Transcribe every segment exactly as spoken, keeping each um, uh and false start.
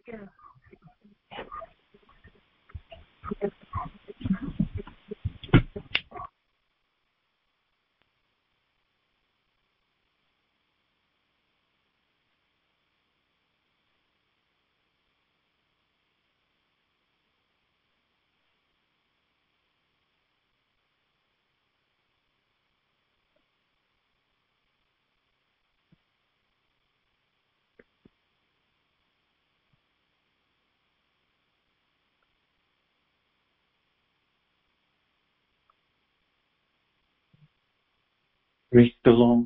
Praise the Lord.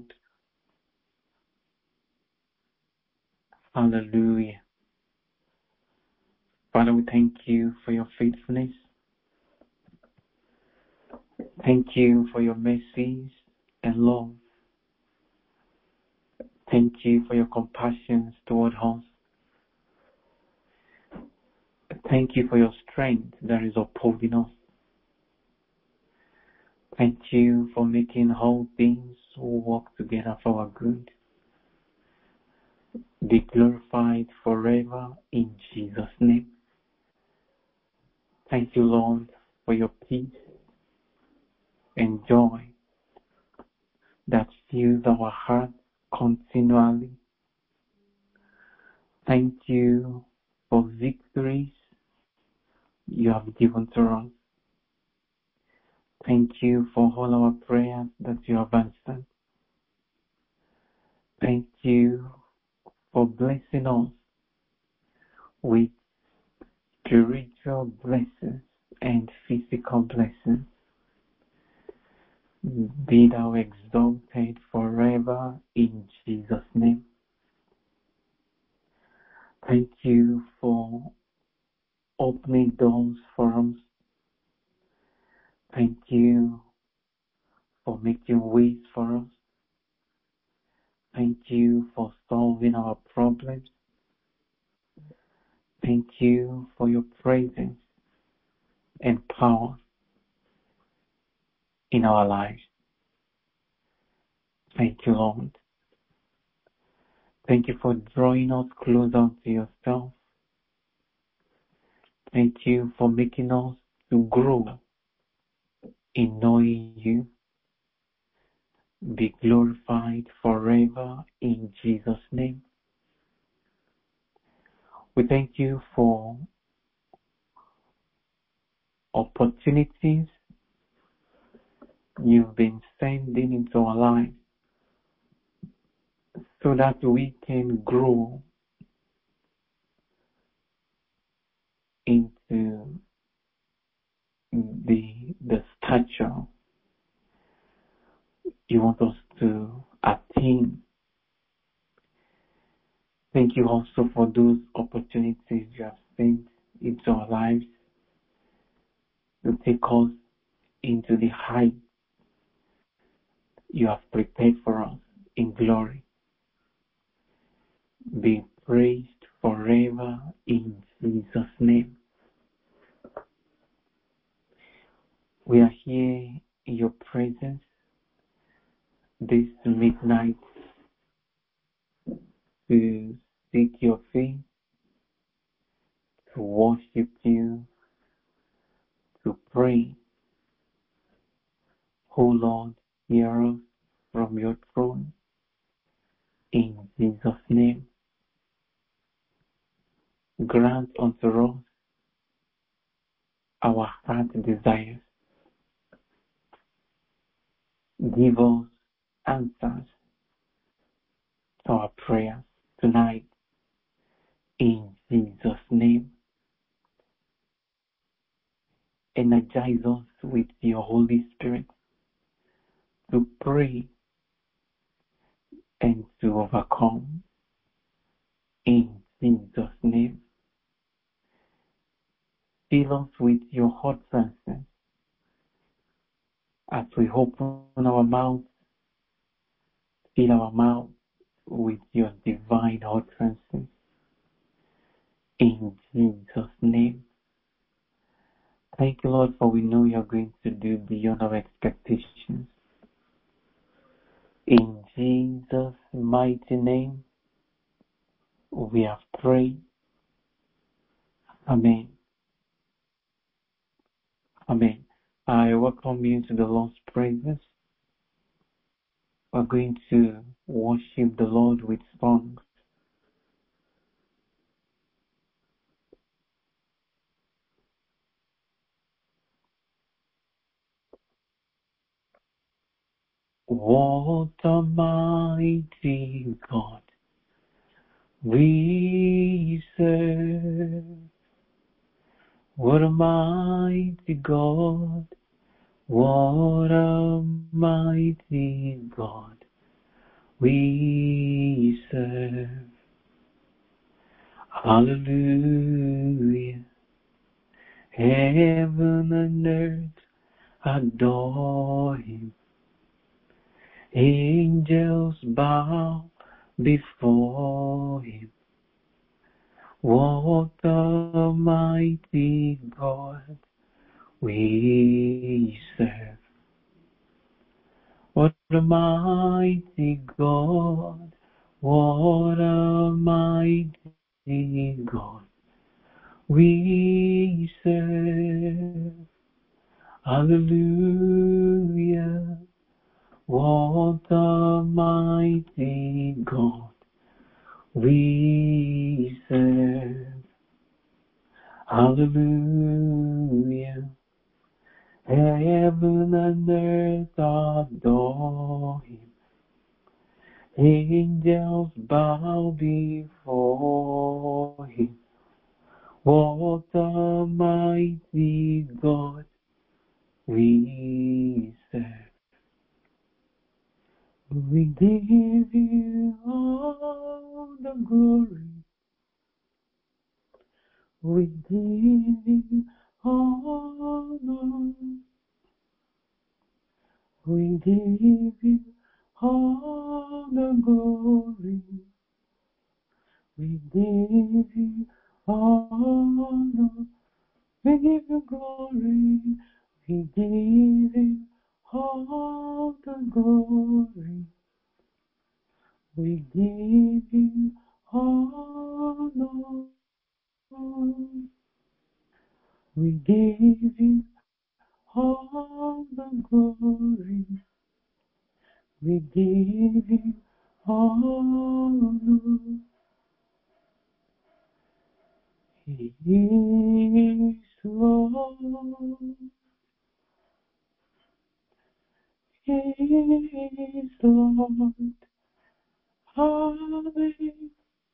Hallelujah. Father, we thank you for your faithfulness. Thank you for your mercies and love. Thank you for your compassion toward us. Thank you for your strength that is upholding us. Thank you for making all things work together for our good. Be glorified forever in Jesus' name. Thank you, Lord, for your peace and joy that fills our heart continually. Thank you for victories you have given to us. Thank you for all our prayers that you have answered. Thank you for blessing us with spiritual blessings and physical blessings. Be thou exalted forever in Jesus' name. Thank you for opening doors for us. Thank you for making ways for us. Thank you for solving our problems. Thank you for your presence and power in our lives. Thank you, Lord. Thank you for drawing us closer to yourself. Thank you for making us to grow in knowing you. Be glorified forever in Jesus' name. We thank you for opportunities you've been sending into our lives so that we can grow into the, the stature you want us to attain. Thank you also for those opportunities you have sent into our lives to take us into the height you have prepared for us in glory. Be praised forever in Jesus' name. We are here in your presence this midnight to seek your face, to worship you, to pray. O Lord, hear us from your throne in Jesus' name. Grant unto us our heart desires. Give us answers to our prayers tonight in Jesus' name. Energize us with your Holy Spirit to pray and to overcome in Jesus' name. Fill us with your utterances as we open our mouth. Fill our mouth with your divine utterances in Jesus' name. Thank you, Lord, for we know you're going to do beyond our expectations. In Jesus' mighty name, we have prayed. Amen. Amen. I welcome you to the Lord's presence. We're going to worship the Lord with songs. What a mighty God we serve. What a mighty God. What a mighty God we serve. Hallelujah. Heaven and earth adore him. Angels bow before him. What a mighty God we serve. What a mighty God. What a mighty God we serve. Hallelujah. What a mighty God we serve. Hallelujah. Heaven and earth adore him. Angels bow before him. What a mighty God we serve. We give you all the glory. We give you honor. We give you all the glory. We give you honor. We give you glory. We give you all the glory. We give you honor. We give you all the glory. We give you honor. He is Lord. He is Lord. Hallelujah.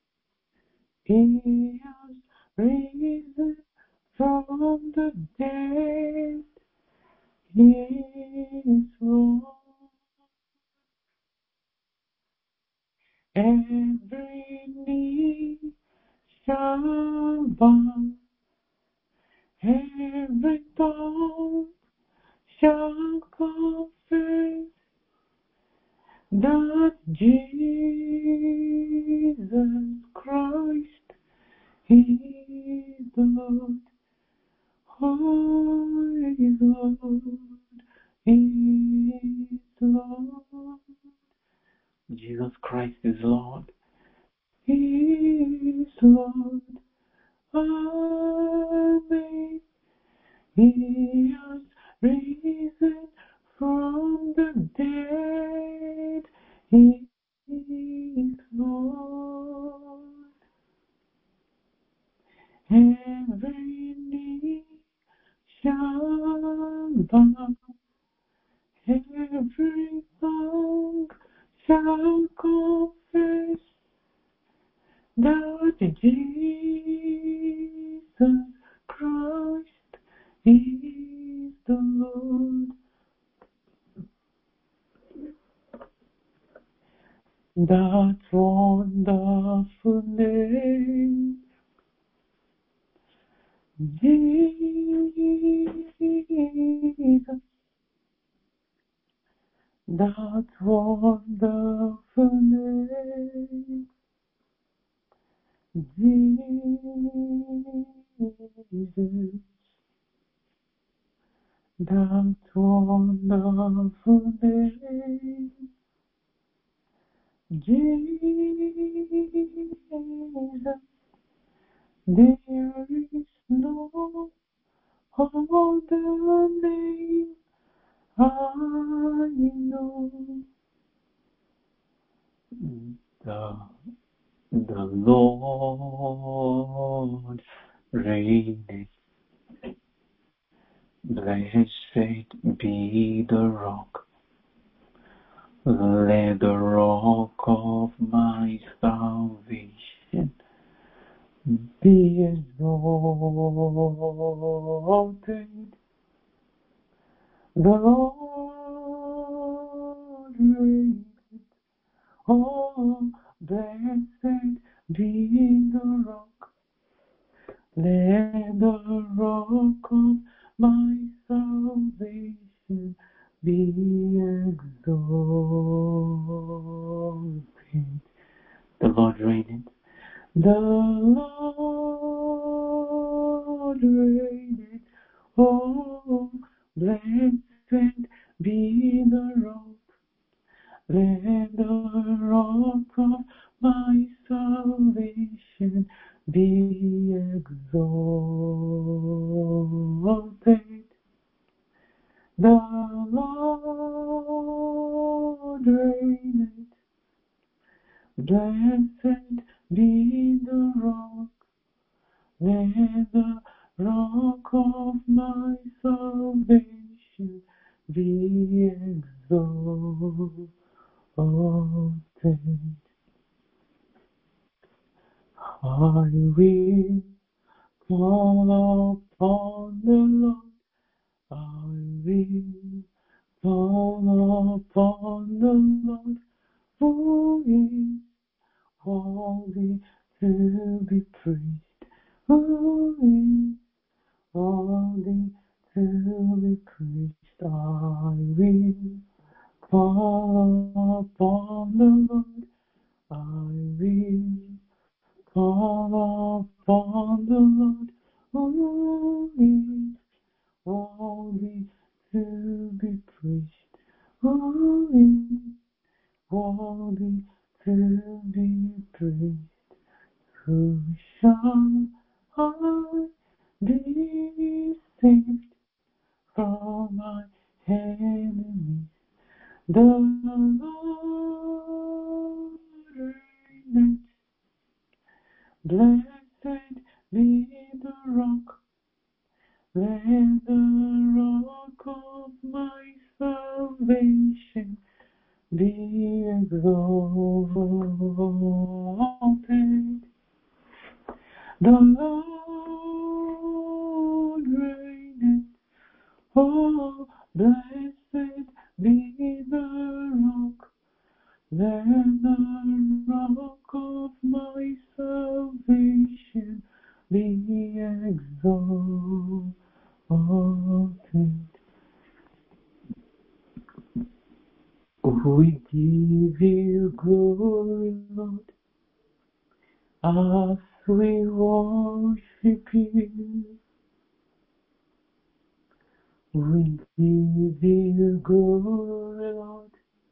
He has risen from the dead. He is Lord. Every knee shall bow, every tongue shall confess that Jesus Christ is the Lord. Oh, is Lord, is Lord. Jesus Christ is Lord. He is Lord. Amen. He has risen from the dead. He is Lord. Every knee shall bow, every tongue shall confess that Jesus Christ is the Lord. That wonderful name, Jesus. That wonderful name, Jesus. That wonderful name, Jesus. There is The Lord reigneth. Blessed be the rock. Let the rock of my salvation be exalted. The Lord reigneth. Oh, blessed be the rock. Let the rock of my salvation be exalted. The Lord reigneth. The Lord reigneth. Oh, blessed be the rock. Let the rock of my salvation be exalted. The Lord reigneth. Blessed be the rock. Let the rock of my salvation be exalted. I will call upon the Lord. I will call upon the Lord, who is worthy to be praised, who is worthy to be praised. I will call upon the Lord. I will call upon the Lord, who is worthy to be praised, who is worthy to be praised. Who shall I be saved from my enemies? The Lord reigneth. Blessed be the rock. Let the rock of my salvation be exalted. The Lord reigneth. Oh, blessed be the rock. Let the rock of my salvation be exalted. We give you glory, Lord, as we worship you. We give you glory, Lord,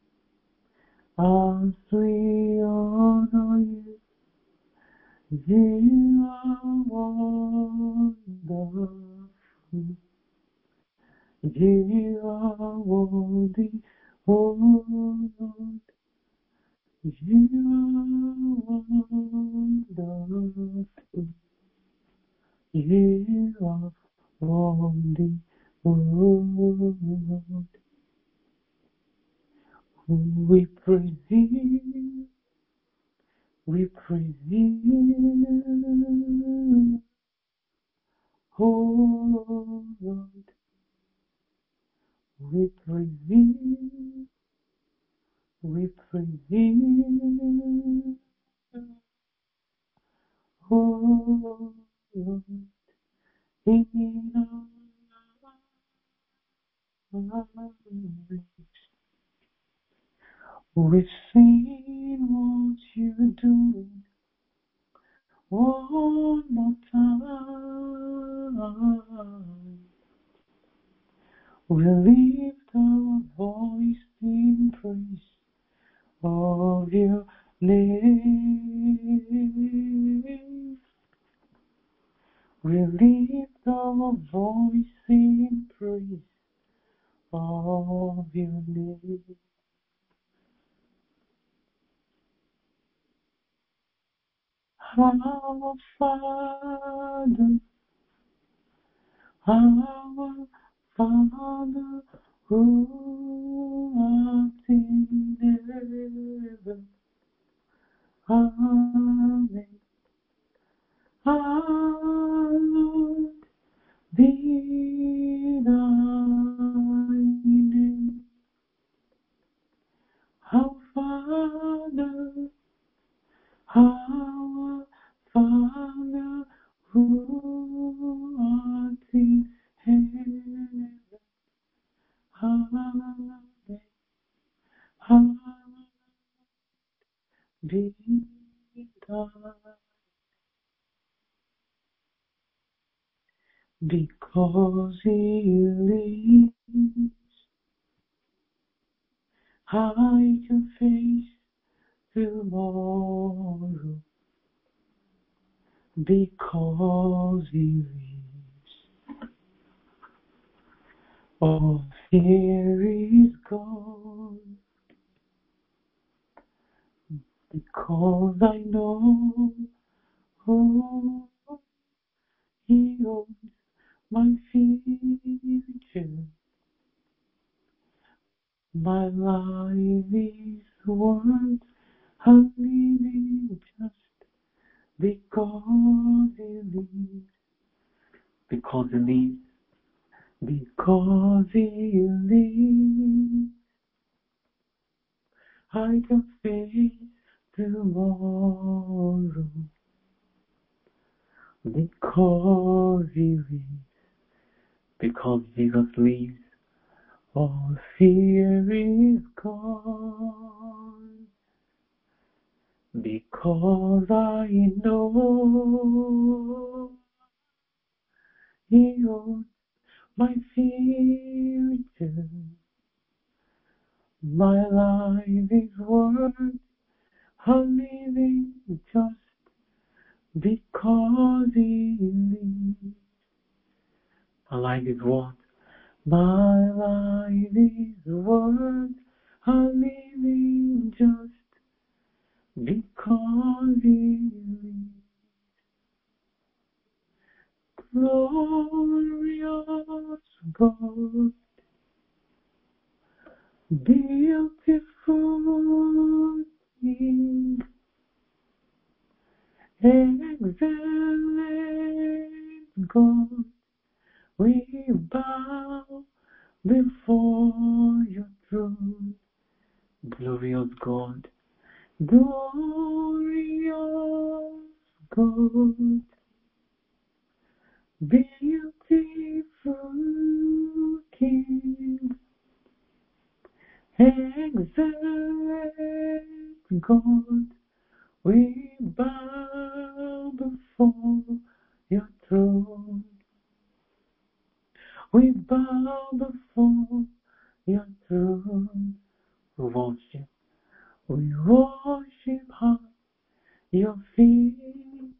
as we honor you. You are wonderful. You are worthy, oh Lord. You are wonderful. You are worthy, oh Lord. We praise you. We praise you, oh Lord. We praise you. We praise you, oh Lord. In our lives, we've seen what you're doing. One more time, we lift our voice in praise of your name. We lift our voice in praise of your name. Our Father, our Father, who art in heaven, Amen. Hallowed be thy name. Our Father, our Father, who art in heaven, hallowed, hallowed be thy name. Because he lives, I can face tomorrow. Because he lives, all fear is gone. Because I know, oh, he owns my future. My life is worth a living just because he lives. Because he lives. Because he lives, I can face tomorrow. Because he lives, because Jesus lives, all fear is gone. Because I know he owns my future. My life is worth a living just because he lives. My life is worth, my life is worth a living just because he lives. Glorious God, beautiful King, excellent God, we bow before your throne. Glorious God, glorious God, beautiful King, excellent God, we bow before your throne. We bow before your throne. We worship, we worship at your feet.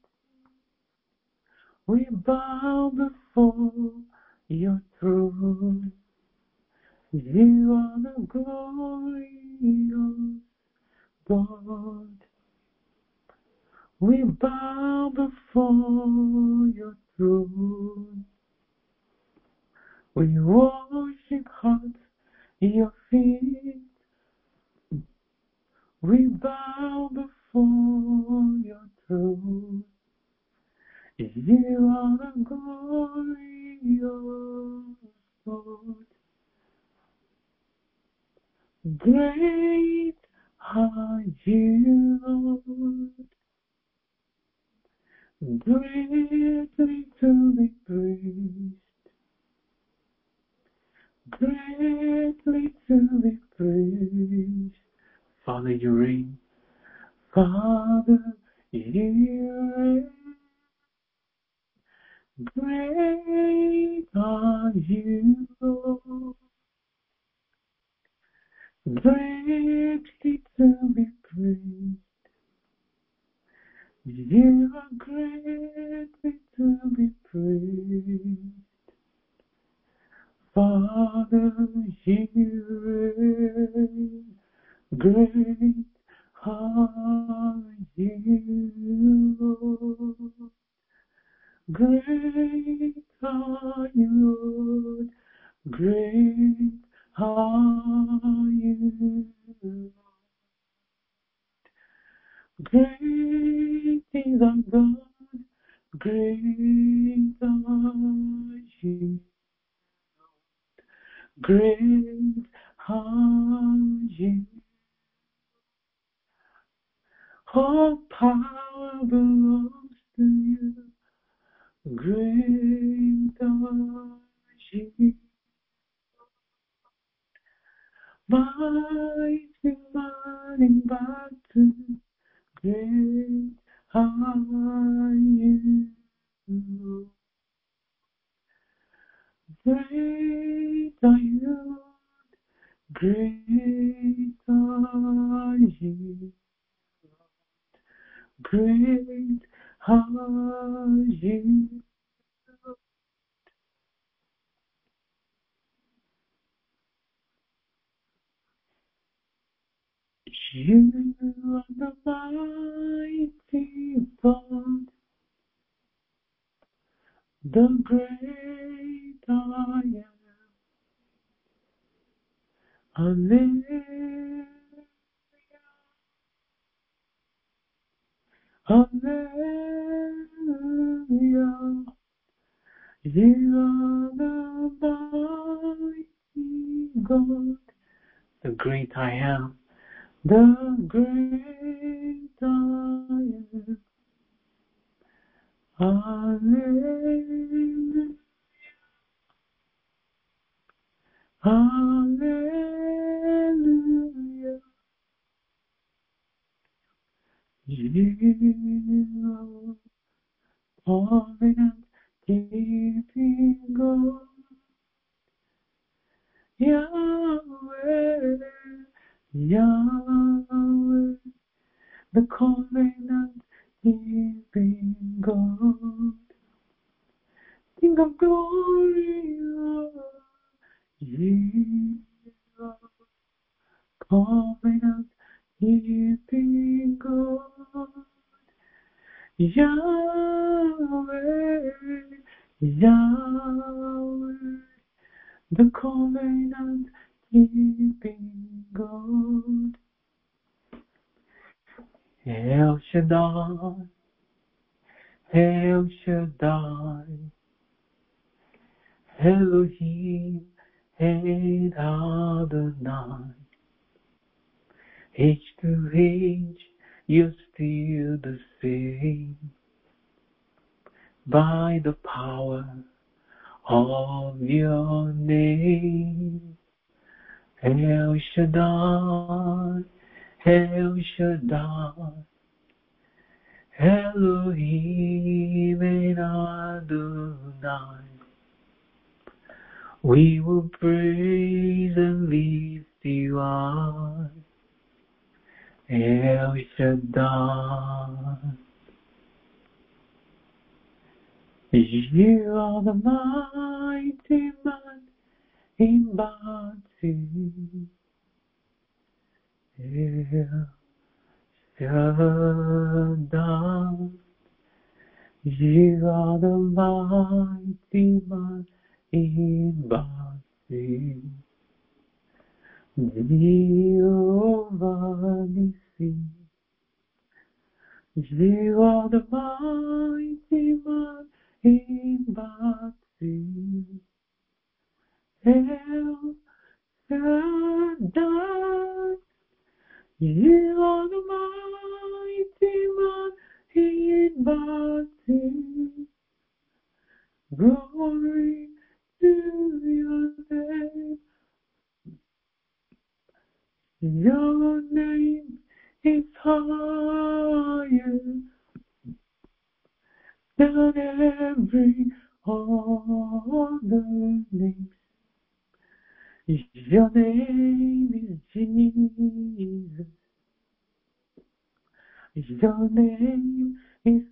We bow before your throne. You are the glorious God. We bow before your throne. We worship at your feet. We bow before your throne. You are the glorious God. Great are you, Lord. Greatly to be praised. Greatly to be praised. Father, you reign. Father, you reign. Great are you, Lord. Greatly to be praised. You are greatly to be praised. Father, you reign. Great are you, Great are you, Lord. Great are you, Lord. Great is our God. Great are you. Great are you. All power belongs to you. Great are you. Mighty man in battle. Great are you. Great are you. Great are you. Great are you. You are the mighty God, the great I am. Alleluia. Alleluia. You are the mighty God, the great I am, the great I am. Alleluia. Alleluia. You are covenant keeping God. Yahweh, Yahweh, the covenant keeping God. King of glory, Lord, you are covenant keeping God. Yahweh, Yahweh, the covenant keeping God. El Shaddai, El Shaddai, Elohim and Adonai. Age to age, you're still the same. By the power of your name, El Shaddai, El Shaddai, Elohim and Adonai. We will praise and lift you up, El Shaddai. You are the mighty man in battle, El Shaddai. You are the mighty man in battle, Jehovah Nissi. You are the mighty man in battle, El Shaddai. You are the mighty man in battle. Glory to your name. Your name is higher than every other name. Your name is Jesus. Your name is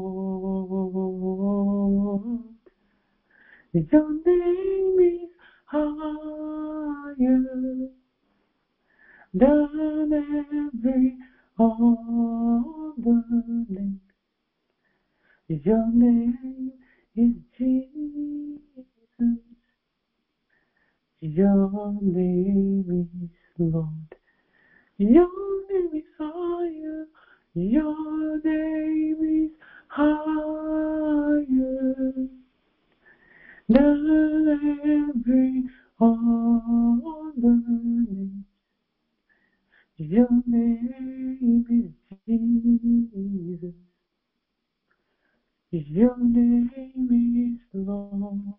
Lord. Your name is higher than every other name. Your name is Jesus. Your name is Lord. Your name is higher. Your name is higher than every other name. Your name is Jesus. Your name is Lord.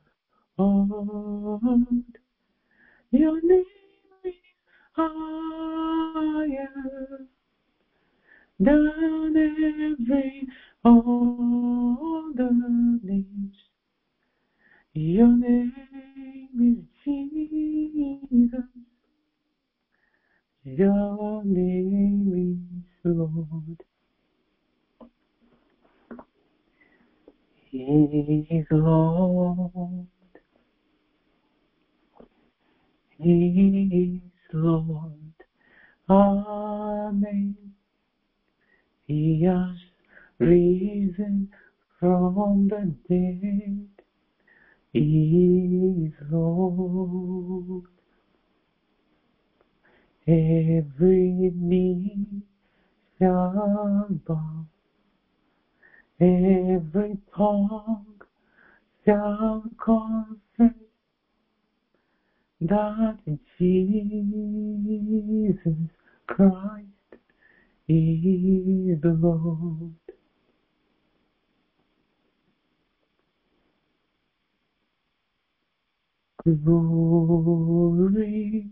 Your name is higher than every other name. Your name is Jesus. Your name is Lord. He is Lord. He is Lord. Amen. He has risen from the dead. He is Lord. Every knee shall bow. Every tongue shall confess that Jesus Christ is the Lord. Glory,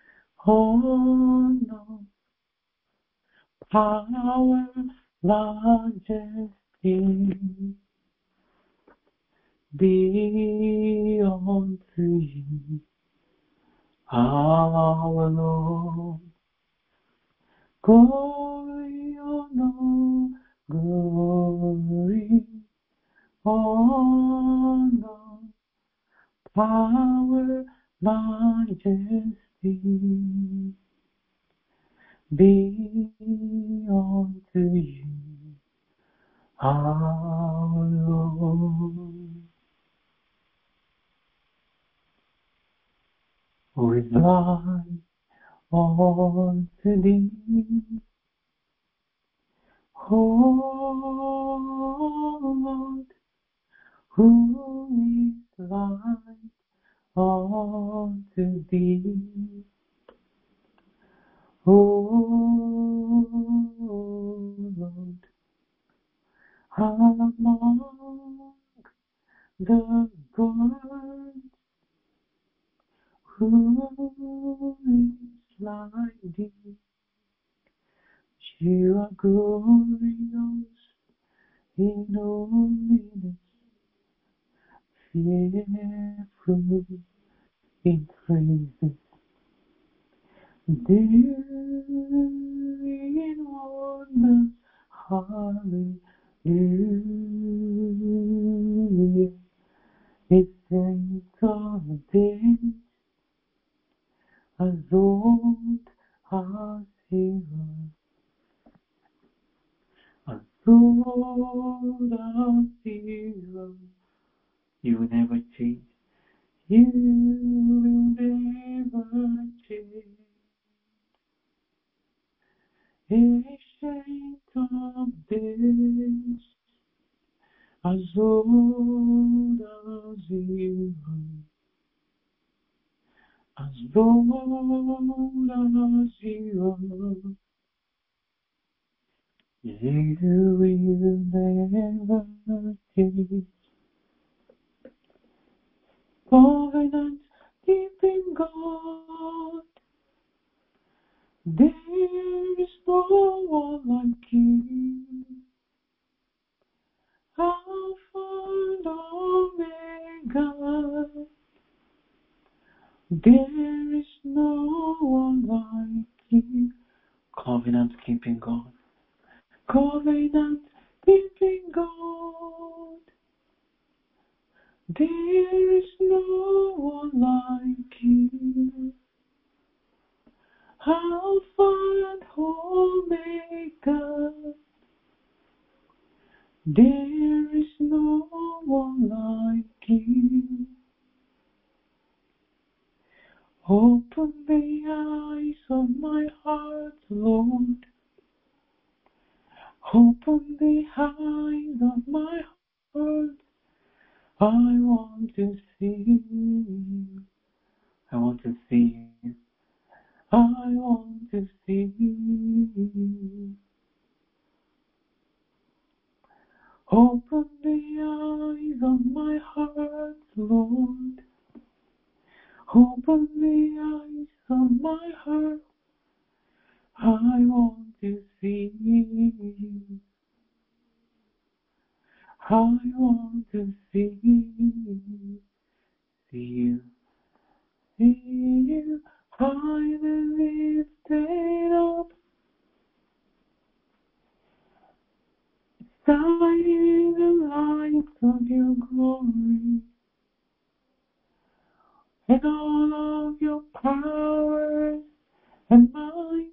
honor, power, majesty be unto you, our Lord. Glory, honor, glory, honor, power, majesty be unto you, our Lord. Who is like unto thee, O Lord? Who is like unto thee, O Lord? Among the gods, who is like thee? You are glorious in holiness, fearful in praises, doing wonders. Hallelujah. It's saints of days, as old as heroes, as old as heroes. You will never change. You will never change. Ancient of days, as old as heroes, as old as heroes. You will never change. Covenant keeping God, there is no one like you. Alpha and Omega, there is no one like you. Covenant keeping God, covenant keeping God, there is no one like you. Alpha and Omega, there is no one like you. Open the eyes of my heart, Lord. Open the eyes of my heart. I want to see you. I want to see you. I want to see you. Open the eyes of my heart, Lord. Open the eyes of my heart. I want to see you. I want to see you. See you. See you. High and lifted up. Shining the light of your glory. And all of your power and might.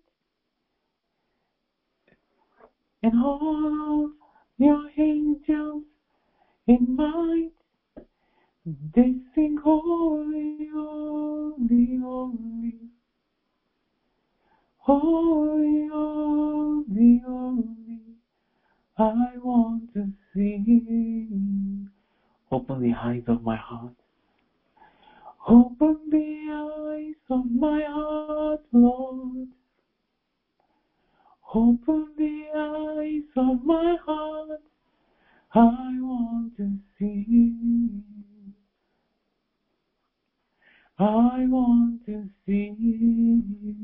And all of your angels in might. They sing holy, holy, holy. Holy, holy, holy. I want to see you. Open the eyes of my heart. Open the eyes of my heart, Lord. Open the eyes of my heart. I want to see you. I want to see you.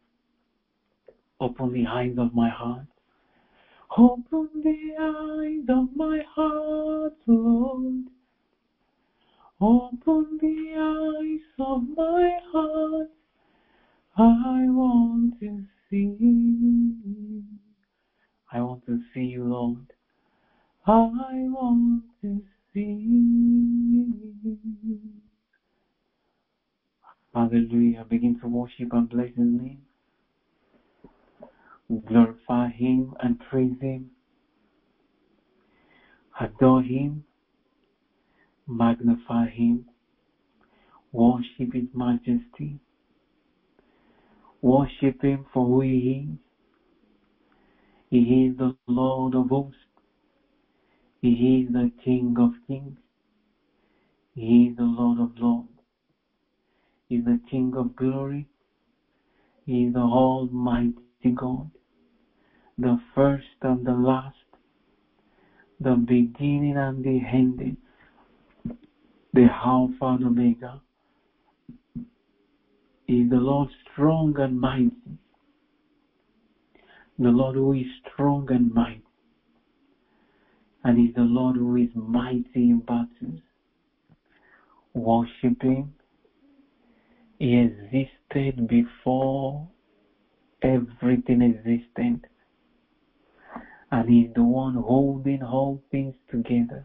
Open the eyes of my heart. Open the eyes of my heart, Lord. Open the eyes of my heart. I want to see you. I want to see you, Lord. I want to see you. Hallelujah. Begin to worship and bless His name. Glorify Him and praise Him. Adore Him. Magnify Him. Worship His majesty. Worship Him for who He is. He is the Lord of hosts. He is the King of kings. He is the Lord of lords. He is the King of glory. He is the Almighty God, the first and the last, the beginning and the ending, the Alpha and Omega. He is the Lord strong and mighty, the Lord who is strong and mighty, and He is the Lord who is mighty in battles. Worship Him. He existed before everything existed, and He is the one holding all things together.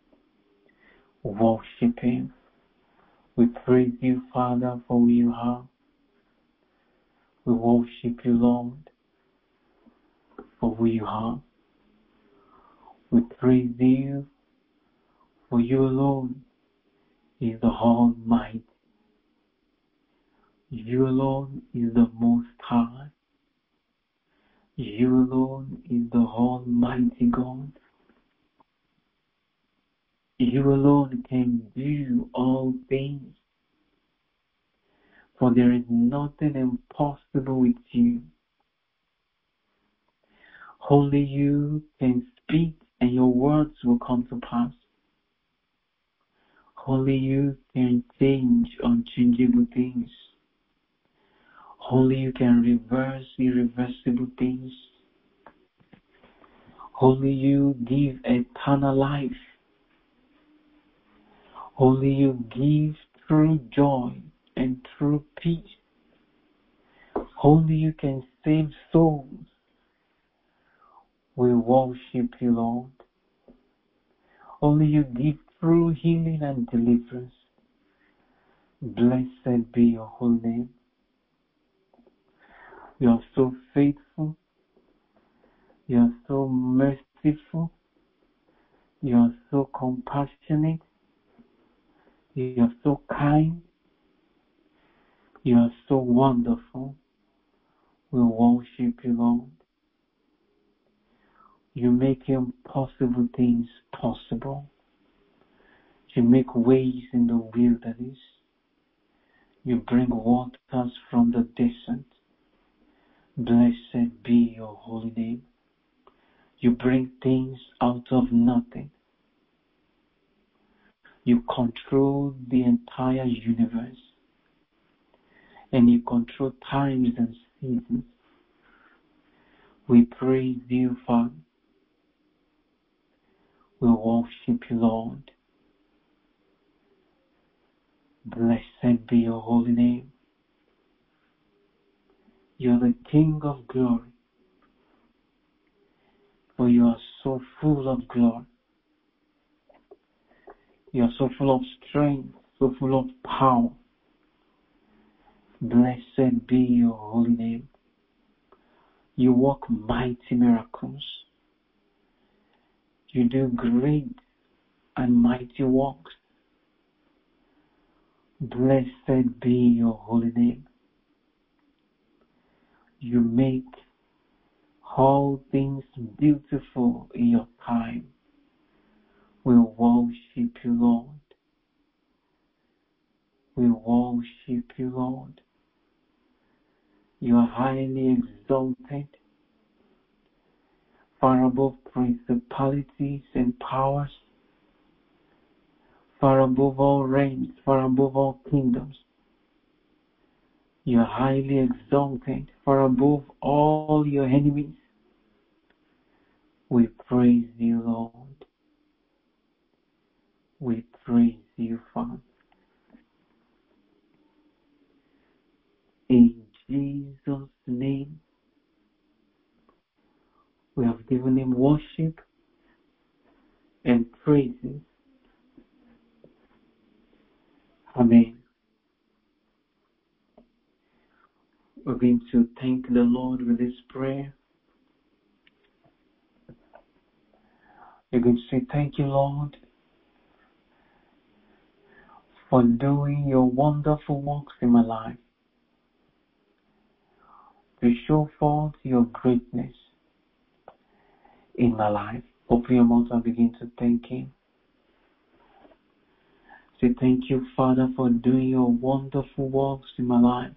Worship Him. We praise you, Father, for who you are. We worship you, Lord, for who you are. We praise you, for you alone is the Almighty. You alone is the Most High. You alone is the Almighty God. You alone can do all things, for there is nothing impossible with you. Only you can speak and your words will come to pass. Only you can change unchangeable things. Only you can reverse irreversible things. Only you give eternal life. Only you give true joy and true peace. Only you can save souls. We worship you, Lord. Only you give true healing and deliverance. Blessed be your holy name. You are so faithful. You are so merciful. You are so compassionate. You are so kind. You are so wonderful. We worship you, Lord. You make impossible things possible. You make ways in the wilderness. You bring waters from the desert. Blessed be your holy name. You bring things out of nothing. You control the entire universe. And you control times and seasons. We praise you, Father. We worship you, Lord. Blessed be your holy name. You are the King of glory. For you are so full of glory. You are so full of strength, so full of power. Blessed be your holy name. You work mighty miracles. You do great and mighty works. Blessed be your holy name. You make all things beautiful in your time. We worship you, Lord. We worship you, Lord. You are highly exalted, far above principalities and powers, far above all reigns, far above all kingdoms. You are highly exalted, far above all your enemies. We praise you, Lord. We praise you, Father. In Jesus' name, we have given him worship and praises. Amen. We're going to thank the Lord with this prayer. We're going to say, thank you, Lord, for doing your wonderful works in my life, to show forth your greatness in my life. Open your mouth and begin to thank him. Say, thank you, Father, for doing your wonderful works in my life,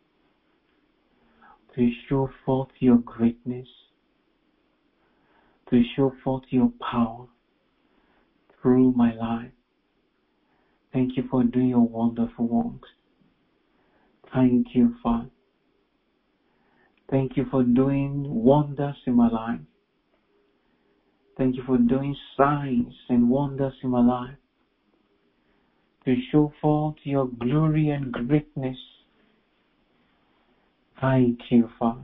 to show forth your greatness, to show forth your power through my life. Thank you for doing your wonderful works. Thank you, Father. Thank you for doing wonders in my life. Thank you for doing signs and wonders in my life, to show forth your glory and greatness. Thank you, Father.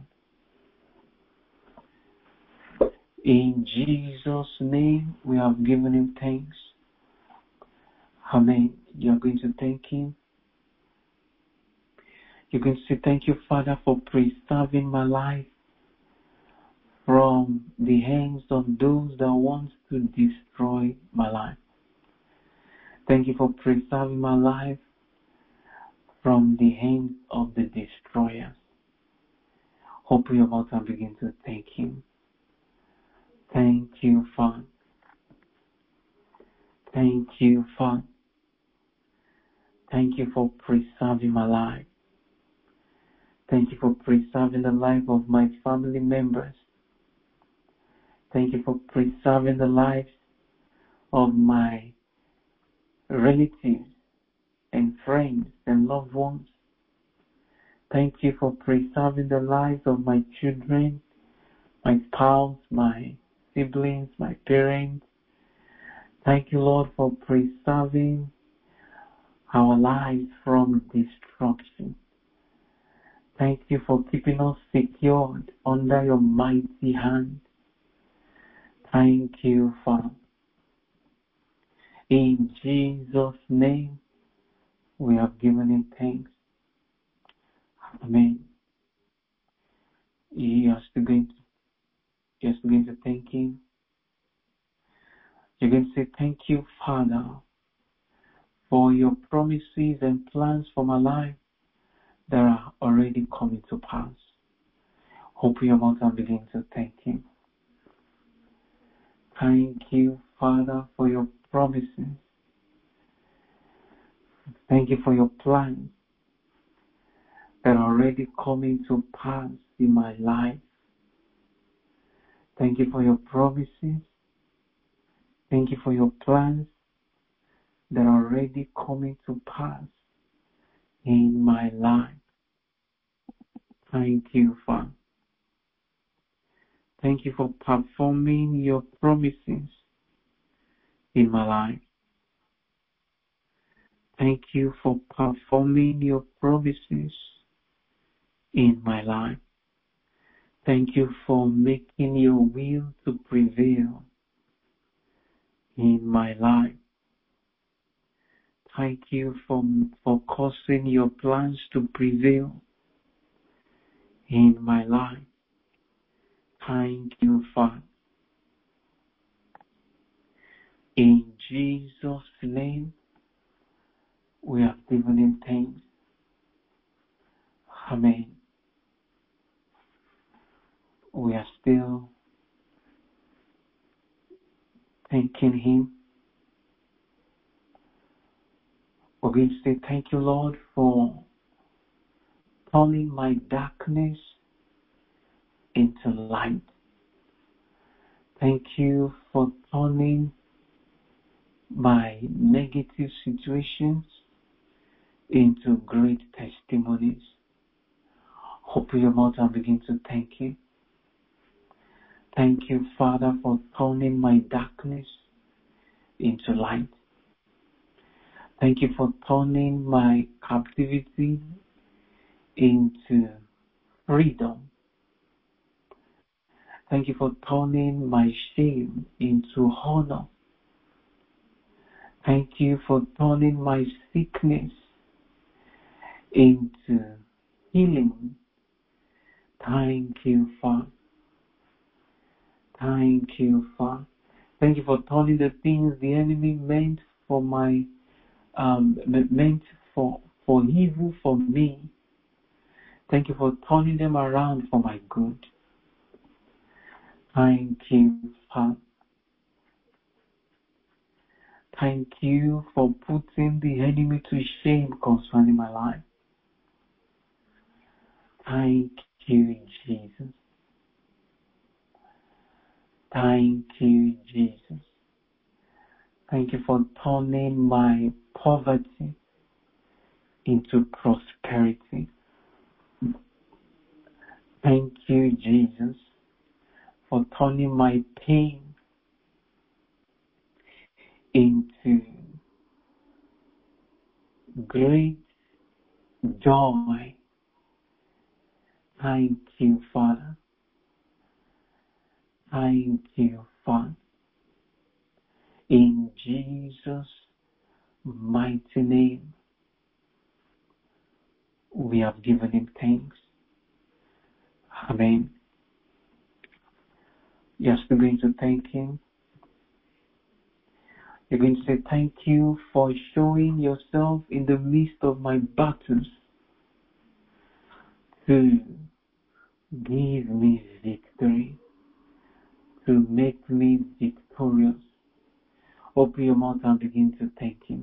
In Jesus' name, we have given him thanks. Amen. You are going to thank him. You're going to say, thank you, Father, for preserving my life from the hands of those that want to destroy my life. Thank you for preserving my life from the hands of the destroyers. Open your mouth and begin to thank him. Thank you, Father. Thank you, Father. Thank you for preserving my life. Thank you for preserving the life of my family members. Thank you for preserving the lives of my relatives and friends and loved ones. Thank you for preserving the lives of my children, my spouse, my siblings, my parents. Thank you, Lord, for preserving our lives from destruction. Thank you for keeping us secured under your mighty hand. Thank you, Father. In Jesus' name, we have given him thanks. Amen. You are still going to, you are still going to thank him. You can say, thank you, Father, for your promises and plans for my life that are already coming to pass. Open your mouth and begin to thank Him. Thank you, Father, for your promises. Thank you for your plans that are already coming to pass in my life. Thank you for your promises. Thank you for your plans that are already coming to pass in my life. Thank you, Father. Thank you for performing your promises in my life. Thank you for performing your promises in my life. Thank you for making your will to prevail in my life. Thank you for, for causing your plans to prevail in my life. Thank you, Father. In Jesus' name, we have given Him thanks. Amen. We are still thanking Him. We're going to say, thank you, Lord, for turning my darkness into light. Thank you for turning my negative situations into great testimonies. Open your mouth and begin to thank Him. Thank you, Father, for turning my darkness into light. Thank you for turning my captivity into freedom. Thank you for turning my shame into honor. Thank you for turning my sickness into healing. Thank you, Father. Thank you, Father. Thank you for turning the things the enemy meant for my um meant for for evil for me. Thank you for turning them around for my good. Thank you, Father. Thank you for putting the enemy to shame concerning my life. Thank you, Jesus. Thank you, Jesus. Thank you for turning my poverty into prosperity. Thank you, Jesus, for turning my pain into great joy. Thank you, Father. Thank you, Father. In Jesus' mighty name, we have given Him thanks. Amen. You're still going to thank Him. You're going to say, thank you for showing yourself in the midst of my battles to give me victory, to make me victorious. Open your mouth and begin to thank Him.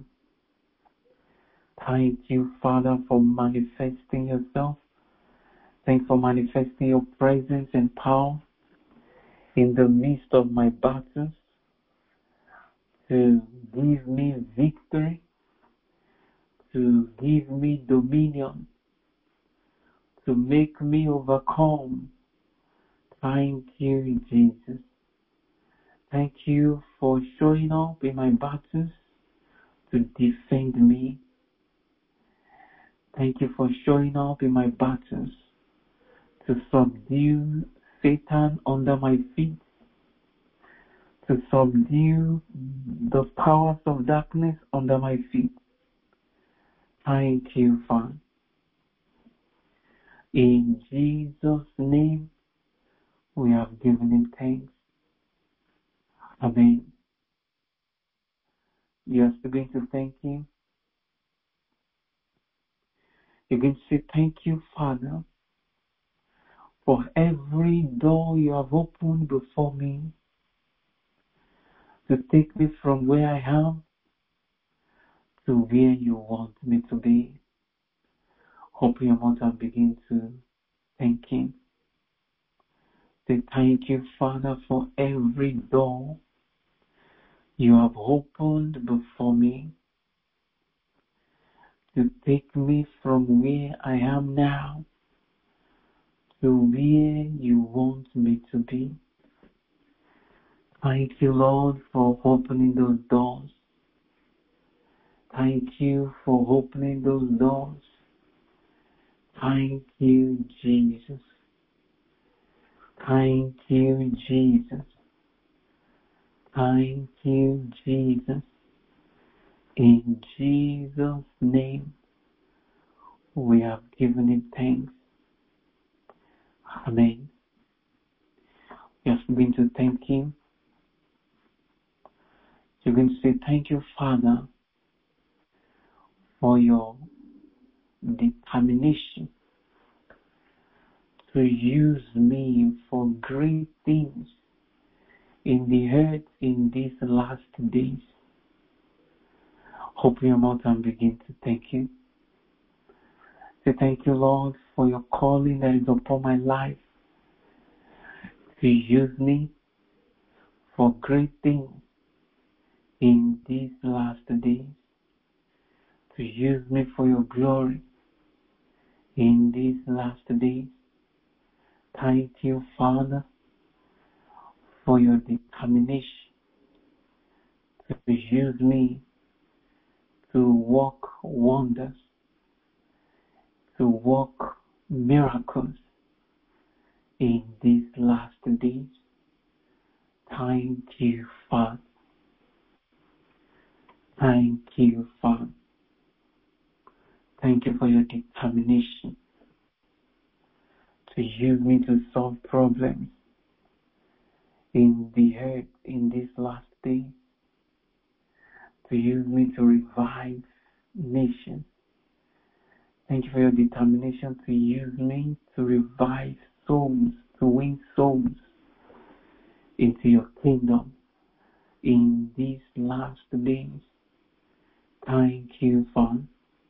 Thank you, Father, for manifesting yourself. Thanks for manifesting your presence and power in the midst of my battles to give me victory, to give me dominion, to make me overcome. Thank you, Jesus. Thank you for showing up in my battles to defend me. Thank you for showing up in my battles to subdue Satan under my feet, to subdue the powers of darkness under my feet. Thank you, Father. In Jesus' name, we have given Him thanks. Amen. You are still going to thank Him. You're going to say, thank you, Father, for every door you have opened before me to take me from where I am to where you want me to be. Open your mouth and begin to thank Him. Say, thank you, Father, for every door you have opened before me to take me from where I am now to where you want me to be. Thank you, Lord, for opening those doors. Thank you for opening those doors. Thank you, Jesus. Thank you, Jesus. Thank you, Jesus. In Jesus' name, we have given Him thanks. Amen. We are going to thank Him. You're going to say, thank you, Father, for your determination to use me for great things in the earth in these last days. Open your mouth and begin to thank Him. Say, thank you, Lord, for your calling that is upon my life to use me for great things in these last days, to use me for your glory in these last days. Thank you, Father, for your determination to use me to work wonders, to work miracles in these last days. Thank you, Father. Thank you, Father. Thank you for your determination to use me to solve problems in the earth in these last days, to use me to revive nations. Thank you for your determination to use me to revive souls, to win souls into your kingdom in these last days. Thank you, Father.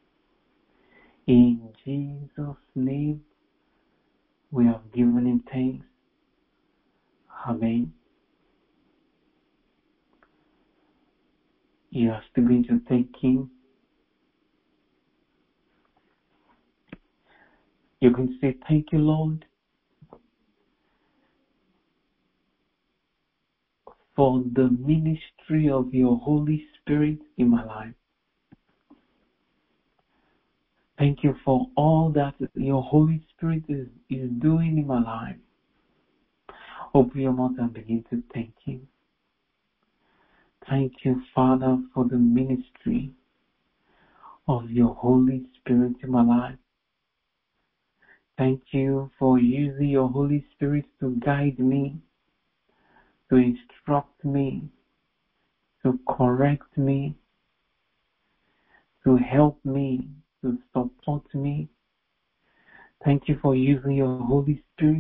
In Jesus' name, we have given Him thanks. Amen. You are still going to thank Him. You're going to say, thank you, Lord, for the ministry of your Holy Spirit in my life. Thank you for all that your Holy Spirit is, is doing in my life. Open your mouth and begin to thank Him. Thank you, Father, for the ministry of your Holy Spirit in my life. Thank you for using your Holy Spirit to guide me, to instruct me, to correct me, to help me, to support me. Thank you for using your Holy Spirit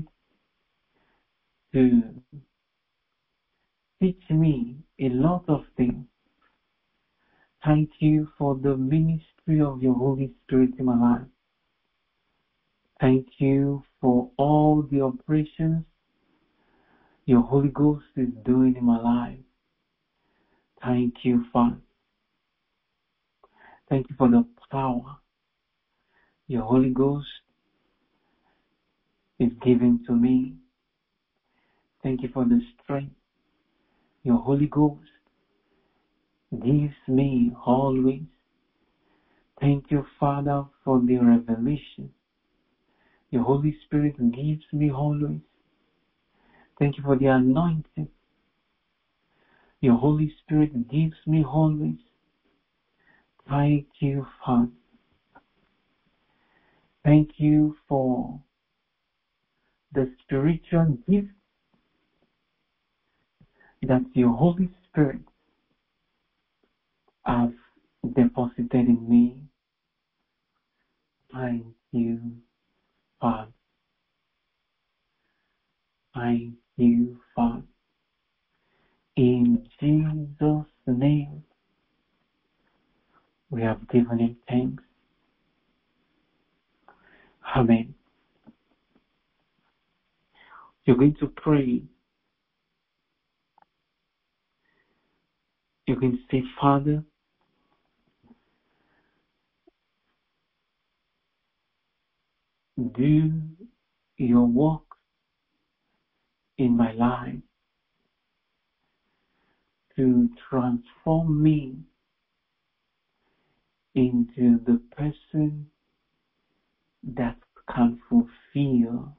to teach me a lot of things. Thank you for the ministry of your Holy Spirit in my life. Thank you for all the operations your Holy Ghost is doing in my life. Thank you, Father. Thank you for the power your Holy Ghost is giving to me. Thank you for the strength your Holy Ghost gives me always. Thank you, Father, for the revelation your Holy Spirit gives me always. Thank you for the anointing your Holy Spirit gives me always. Thank you, Father. Thank you for the spiritual gift that your Holy Spirit have deposited in me. Thank you, Father. Thank you, Father. In Jesus' name, we have given him thanks. Amen. You're going to pray. You're going to say, Father, do your work in my life to transform me into the person that can fulfill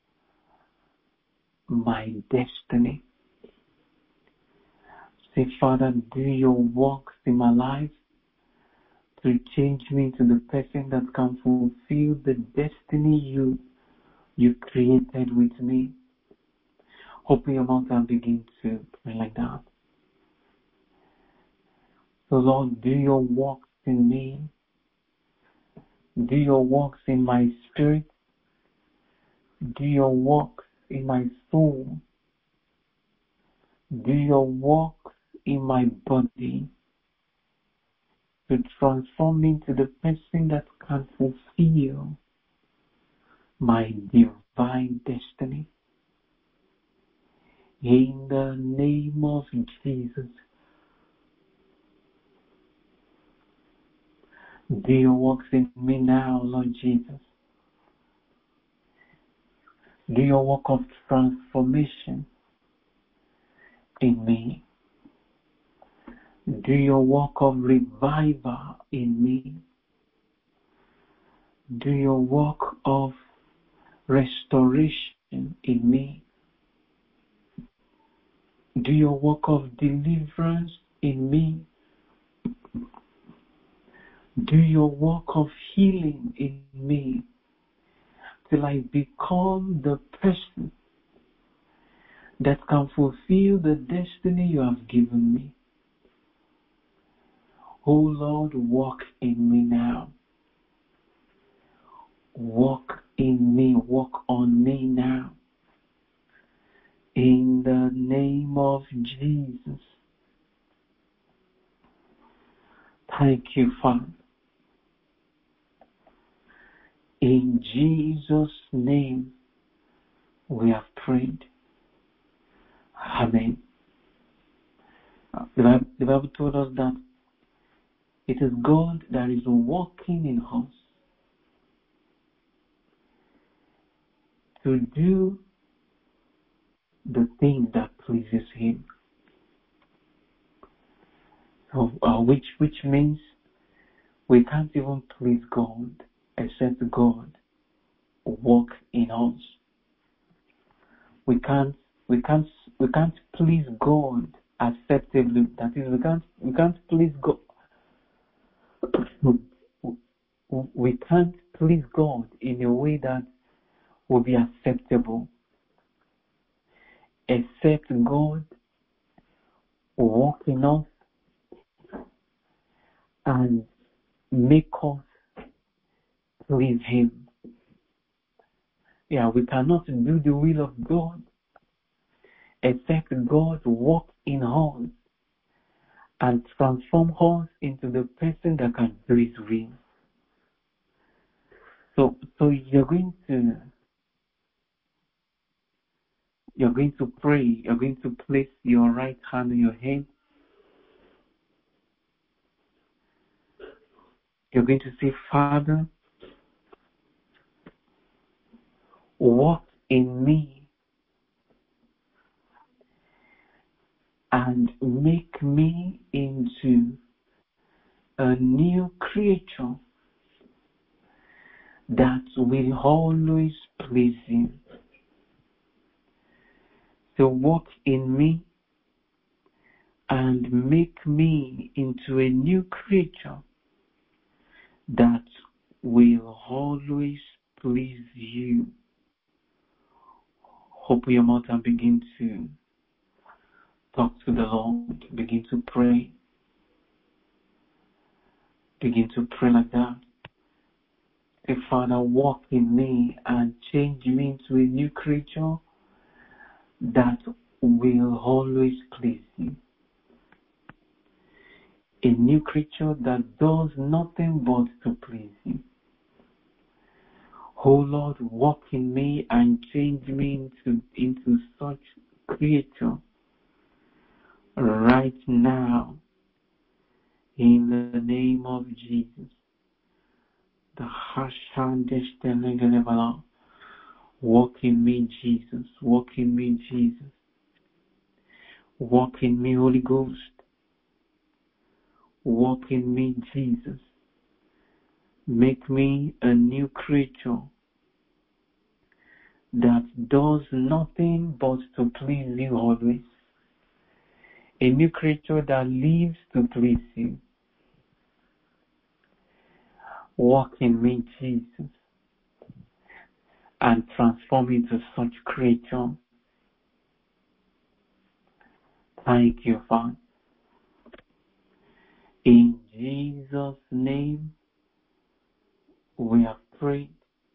my destiny. Say, Father, do your works in my life to change me to the person that can fulfill the destiny you you created with me. Open your mouth and begin to pray like that. So Lord, do your works in me. Do your works in my spirit. Do your works in my soul. Do your works in my body to transform me into the person that can fulfill my divine destiny. In the name of Jesus, do your works in me now, Lord Jesus. Do your work of transformation in me. Do your work of revival in me. Do your work of restoration in me. Do your work of deliverance in me. Do your work of healing in me till I become the person that can fulfill the destiny you have given me. Oh Lord, walk in me now. Walk in me, walk on me now. In the name of Jesus. Thank you, Father. In Jesus' name we have prayed. Amen. The Bible, the Bible told us that it is God that is working in us to do the thing that pleases Him. So, uh, which which means we can't even please God except God work in us. We can't we can't we can't please God acceptably. That is, we can't we can't please God. We can't please God in a way that will be acceptable except God work in us and make us please Him. Yeah, we cannot do the will of God except God work in us and transform us into the person that can do His will. So, so you're going to you're going to pray. You're going to place your right hand on your head. You're going to say, Father, work in me and make me into a new creature that will always please you. So work in me and make me into a new creature that will always please you. Open your mouth and begin to talk to the Lord. Begin to pray. Begin to pray like that. Say, Father, walk in me and change me into a new creature that will always please you. A new creature that does nothing but to please you. Oh Lord, walk in me and change me into, into such creature right now in the name of Jesus. The Hashandesh. Walk in me, Jesus. Walk in me, Jesus. Walk in me, Holy Ghost. Walk in me, Jesus. Make me a new creature that does nothing but to please you always. A new creature that lives to please you. Walk in me, Jesus, and transform me into such creature. Thank you, Father. In Jesus' name, we have prayed.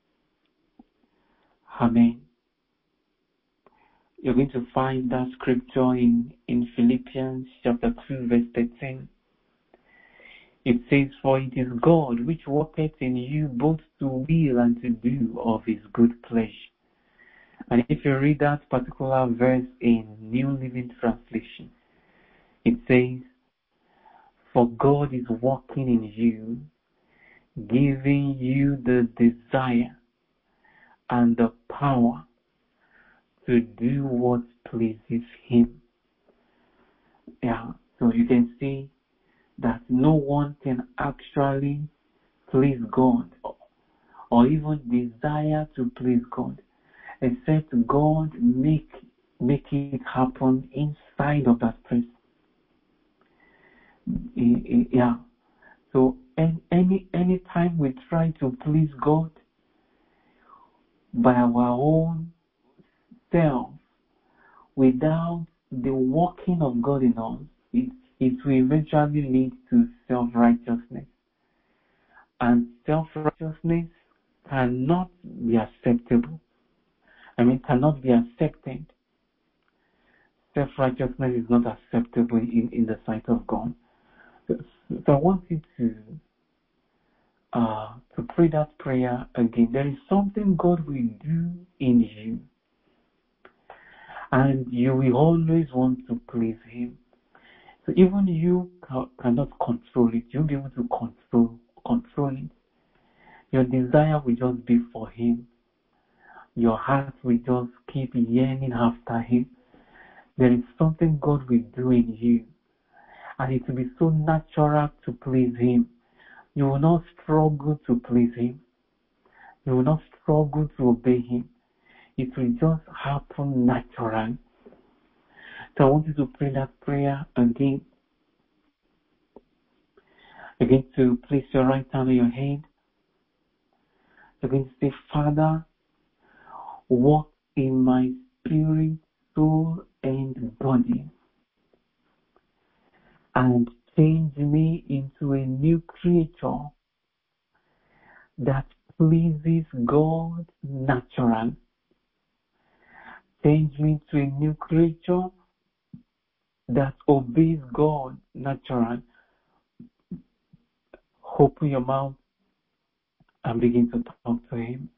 Amen. You're going to find that scripture in, in Philippians chapter two, verse thirteen. It says, for it is God which worketh in you both to will and to do of his good pleasure. And if you read that particular verse in New Living Translation, it says, for God is working in you, giving you the desire and the power to do what pleases him. Yeah, so you can see that no one can actually please God or even desire to please God except God make make it happen inside of that person. Yeah. So any any time we try to please God by our own self without the working of God in us, it it will eventually lead to self-righteousness. And self-righteousness cannot be acceptable. I mean, cannot be accepted. Self-righteousness is not acceptable in, in the sight of God. So, so I want you to uh, to pray that prayer again. There is something God will do in you, and you will always want to please Him. So even you ca- cannot control it. You'll be able to control control it. Your desire will just be for Him. Your heart will just keep yearning after Him. There is something God will do in you, and it will be so natural to please Him. You will not struggle to please Him. You will not struggle to obey Him. It will just happen naturally. So I want you to pray that prayer again. Again, to place your right hand on your head. Again, to say, Father, walk in my spirit, soul, and body, and change me into a new creature that pleases God naturally. Change me to a new creature that obeys God naturally. Open your mouth and begin to talk to Him.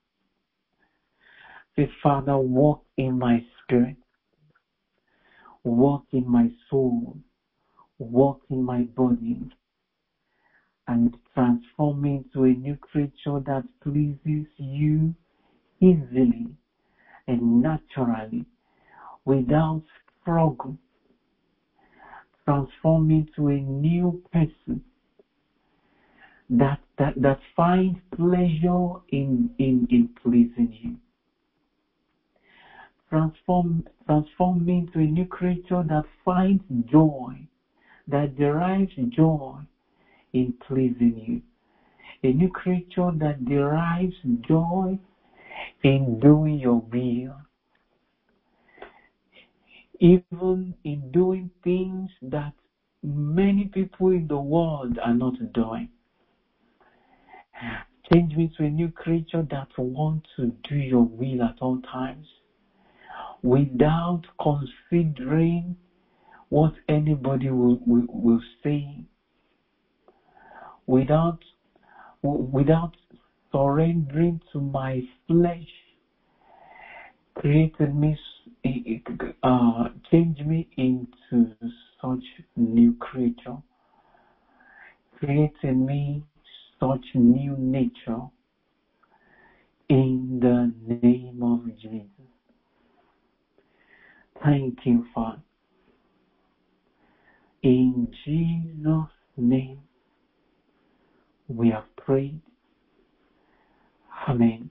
Say, Father, walk in my spirit, walk in my soul, walk in my body, and transform me into a new creature that pleases you easily and naturally, without struggle. Transform me into a new person that that, that finds pleasure in, in, in pleasing you. Transform, transform me into a new creature that finds joy, that derives joy in pleasing you. A new creature that derives joy in doing your will. Even in doing things that many people in the world are not doing. Change me to a new creature that wants to do your will at all times, without considering what anybody will, will, will say, without without surrendering to my flesh. Created me, uh, change me into such new creature. Created me such new nature in the name of Jesus. Thank you, Father. In Jesus' name, we have prayed. Amen.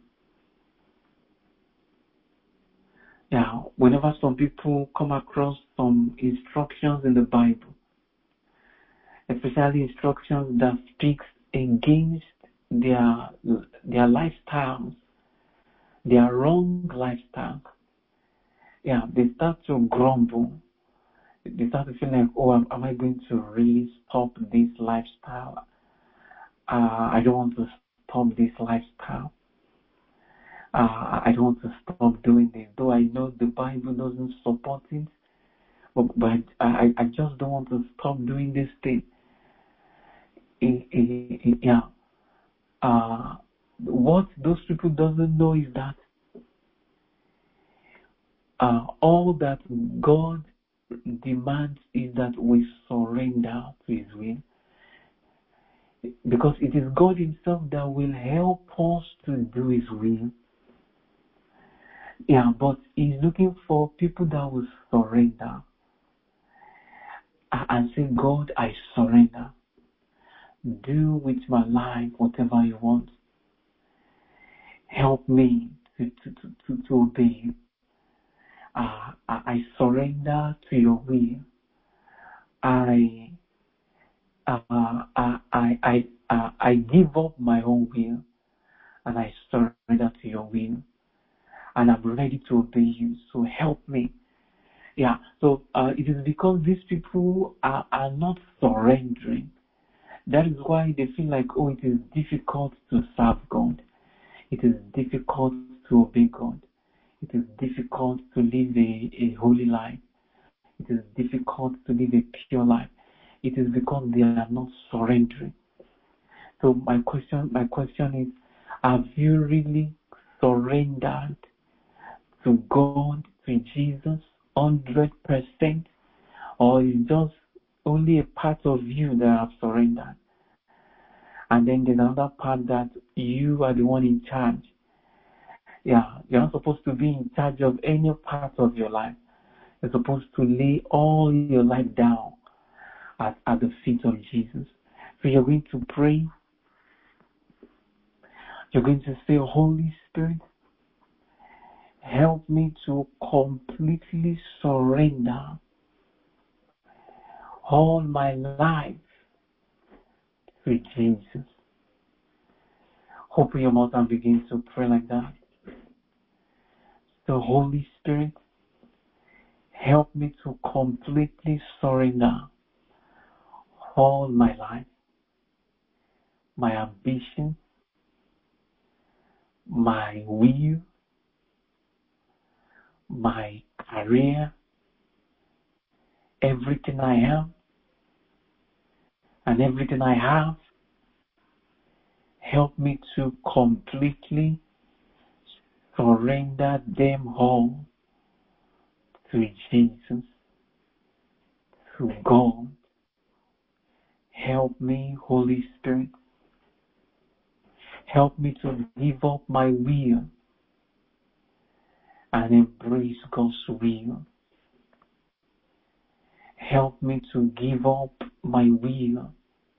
Now, whenever some people come across some instructions in the Bible, especially instructions that speaks against their their lifestyles, their wrong lifestyle, yeah, they start to grumble. They start to feel like, oh, am, am I going to really stop this lifestyle? Uh, I don't want to stop this lifestyle. Uh, I don't want to stop doing this. Though I know the Bible doesn't support it, but, but I, I just don't want to stop doing this thing. It, it, it, yeah. Uh, what those people doesn't know is that uh, all that God demands is that we surrender to His will. Because it is God Himself that will help us to do His will. Yeah, but He's looking for people that will surrender and say, God, I surrender. Do with my life whatever you want. Help me to, to, to, to, to obey you. Uh, I surrender to your will. I, uh, I, I, I, uh, I give up my own will and I surrender to your will. And I'm ready to obey you. So help me. Yeah. So uh, it is because these people are, are not surrendering. That is why they feel like, oh, it is difficult to serve God. It is difficult to obey God. It is difficult to live a, a holy life. It is difficult to live a pure life. It is because they are not surrendering. So my question, my question is, have you really surrendered to God, to Jesus, hundred percent, or is just only a part of you that have surrendered? And then there's another part that you are the one in charge. Yeah, you're not supposed to be in charge of any part of your life. You're supposed to lay all your life down at, at the feet of Jesus. So you're going to pray. You're going to say, Holy Spirit, help me to completely surrender all my life to Jesus. Open your mouth and begin to pray like that. So Holy Spirit, help me to completely surrender all my life, my ambition, my will, my career, everything I am, and everything I have. Help me to completely surrender them all to Jesus, to God. Help me, Holy Spirit. Help me to give up my will and embrace God's will. Help me to give up my will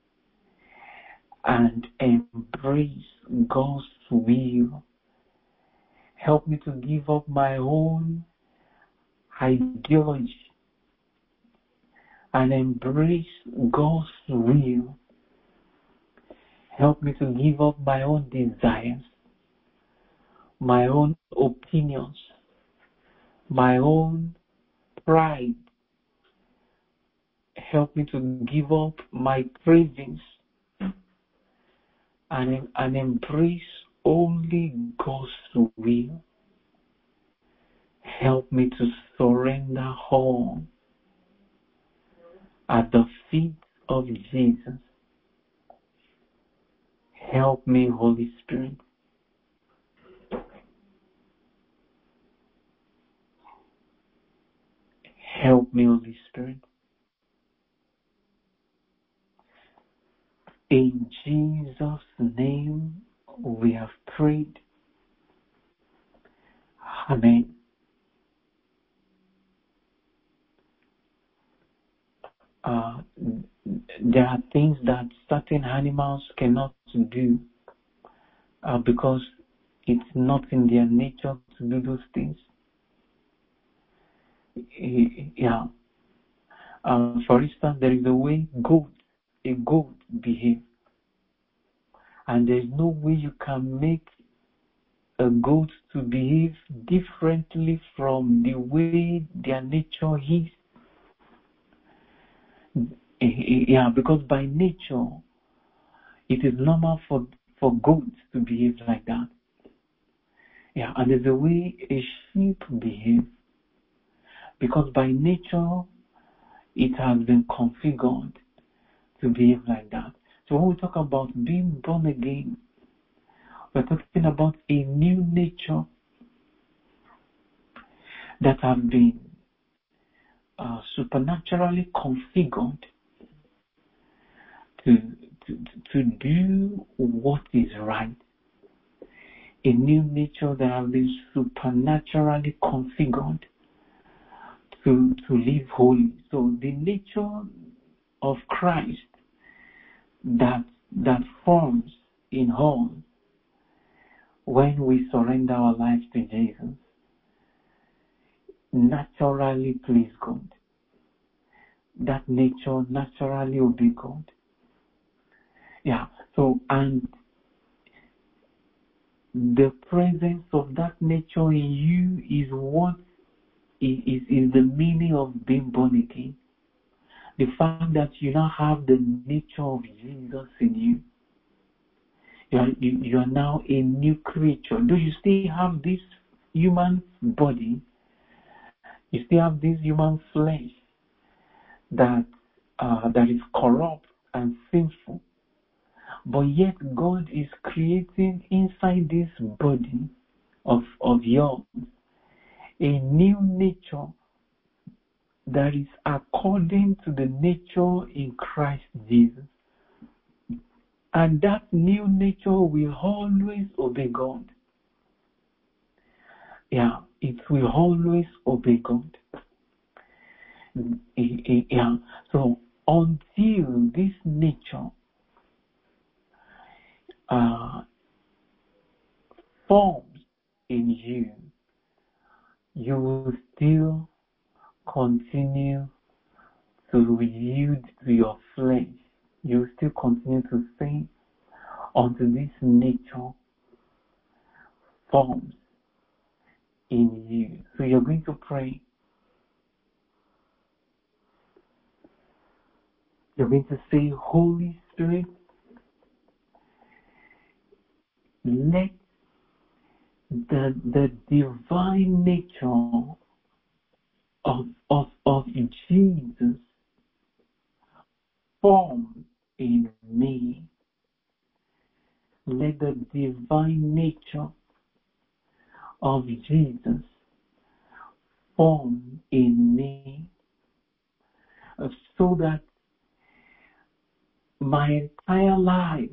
and embrace God's will. Help me to give up my own ideology and embrace God's will. Help me to give up my own desires, my own opinions, my own pride. Help me to give up my cravings and, and embrace only God's will. Help me to surrender all at the feet of Jesus. Help me, Holy Spirit. Help me, Holy Spirit. In Jesus' name we have prayed. Amen. Uh, there are things that certain animals cannot do uh, because it's not in their nature to do those things. Yeah. Uh, for instance, there is a way goat, a goat behaves, and there is no way you can make a goat to behave differently from the way their nature is. Yeah, because by nature, it is normal for, for goats to behave like that. Yeah, and there's a way a sheep behaves, because by nature, it has been configured to behave like that. So when we talk about being born again, we're talking about a new nature that has been uh, supernaturally configured to, to, to do what is right. A new nature that has been supernaturally configured to, to live holy. So the nature of Christ that that forms in us when we surrender our lives to Jesus naturally please God. That nature naturally obey God. Yeah. So, and the presence of that nature in you is what is, is, is the meaning of being born again. The fact that you now have the nature of Jesus in you. You are, you, you are now a new creature. Do you still have this human body? You still have this human flesh that uh, that is corrupt and sinful. But yet God is creating inside this body of, of yours a new nature that is according to the nature in Christ Jesus. And that new nature will always obey God. Yeah, it will always obey God. Yeah, so until this nature uh, forms in you, you will still continue to yield to your flesh. You will still continue to sin until this nature forms in you. So you're going to pray. You're going to say, Holy Spirit, let the, the divine nature of, of, of Jesus form in me. Let the divine nature of Jesus form in me, uh, so that my entire life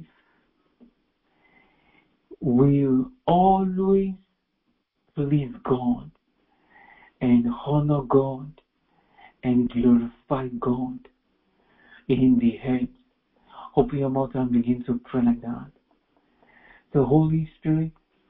will always please God and honor God and glorify God in the head. Open your mouth and begin to pray like that. The Holy Spirit,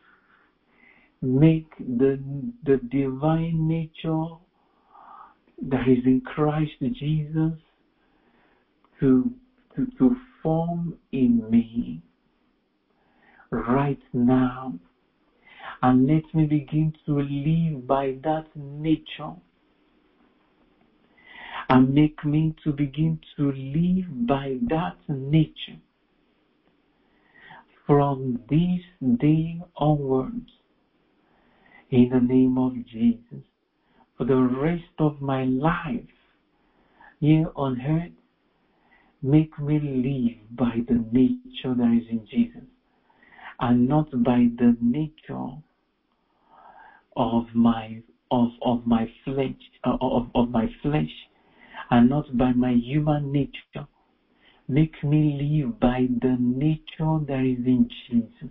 make the, the divine nature that is in Christ Jesus to, to, to form in me right now. And let me begin to live by that nature. And make me to begin to live by that nature from this day onwards, in the name of Jesus, for the rest of my life here on earth, make me live by the nature that is in Jesus, and not by the nature of my of of my flesh uh, of of my flesh, and not by my human nature. Make me live by the nature that is in Jesus.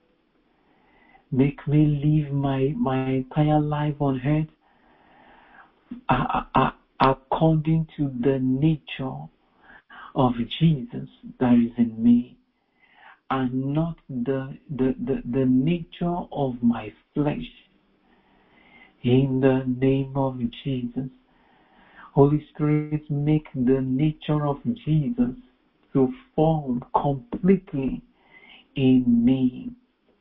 Make me live my my entire life on earth uh, uh, according to the nature of Jesus that is in me, and not the the, the, the nature of my flesh. In the name of Jesus, Holy Spirit, make the nature of Jesus to form completely in me.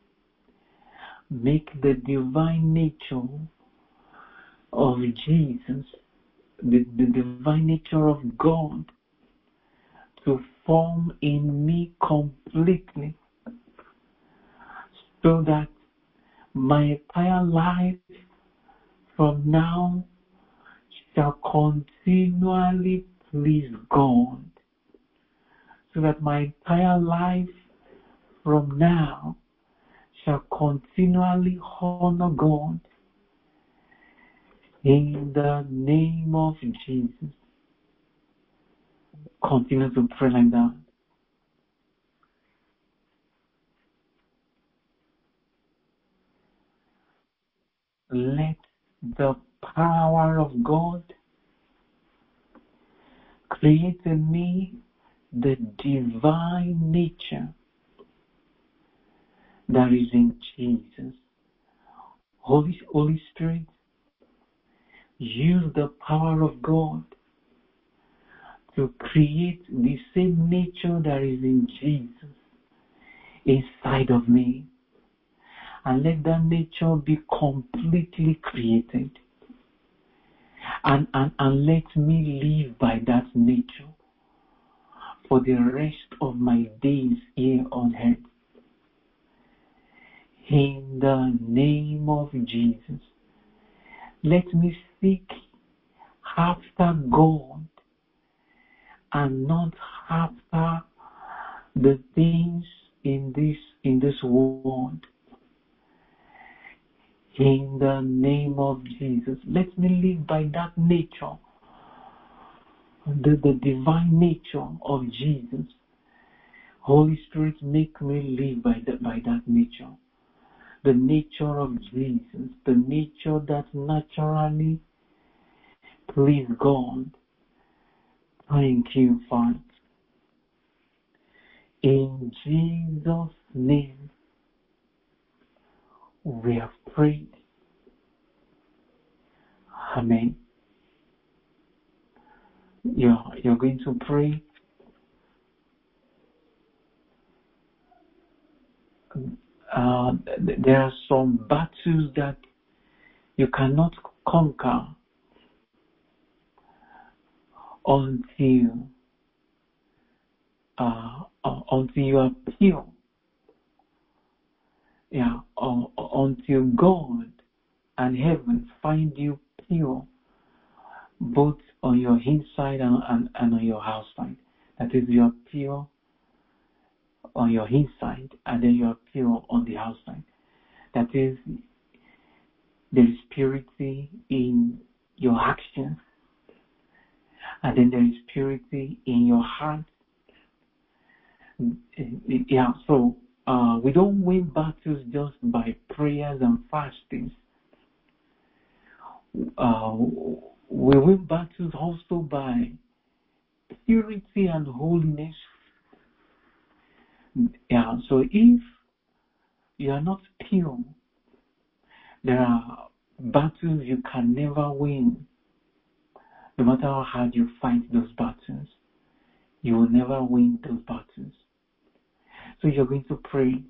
Make the divine nature of Jesus, the, the divine nature of God, to form in me completely, so that my entire life from now shall continually please God, so that my entire life from now shall continually honor God. In the name of Jesus. Continue to pray like that. Let the power of God create in me the divine nature that is in Jesus. Holy, Holy Spirit, use the power of God to create the same nature that is in Jesus inside of me. And let that nature be completely created. And, and, and let me live by that nature for the rest of my days here on earth. In the name of Jesus, let me seek after God and not after the things in this in this world. In the name of Jesus, let me live by that nature, the, the divine nature of Jesus. Holy Spirit, make me live by that, by that nature. The nature of Jesus, the nature that naturally please God. Thank you, Father. In Jesus' name, we have prayed. Amen. You're, you're going to pray. Uh, there are some battles that you cannot conquer until uh, uh, until you are pure. Yeah, uh, until God and heaven find you pure, both on your inside and, and, and on your outside. That is, you are pure on your inside, and then you are pure on the outside. That is, there is purity in your actions, and then there is purity in your heart. Yeah, so uh, we don't win battles just by prayers and fastings. Uh, we win battles also by purity and holiness. Yeah, so if you are not pure, there are battles you can never win. No matter how hard you fight those battles, you will never win those battles. So you're going to pray.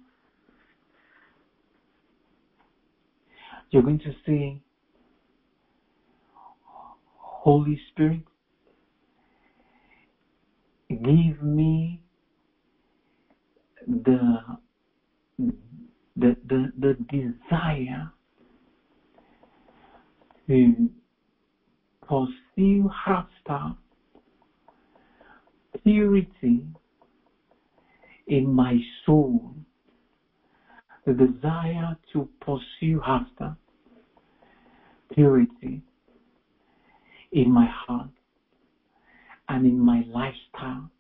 You're going to say, Holy Spirit, give me the desire to pursue after purity in my soul, the desire to pursue after purity in my heart and in my lifestyle,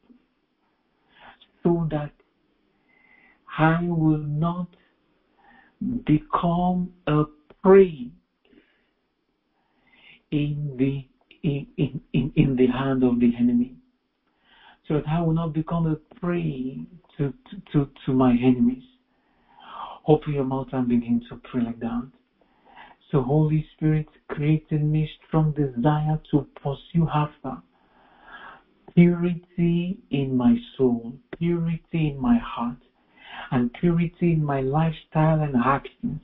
so that I will not become a prey in the in, in, in, in the hand of the enemy, so that I will not become a prey to, to, to, to my enemies. Open your mouth and begin to pray like that. So Holy Spirit, create in me strong desire to pursue after purity in my soul, purity in my heart, and purity in my lifestyle and actions,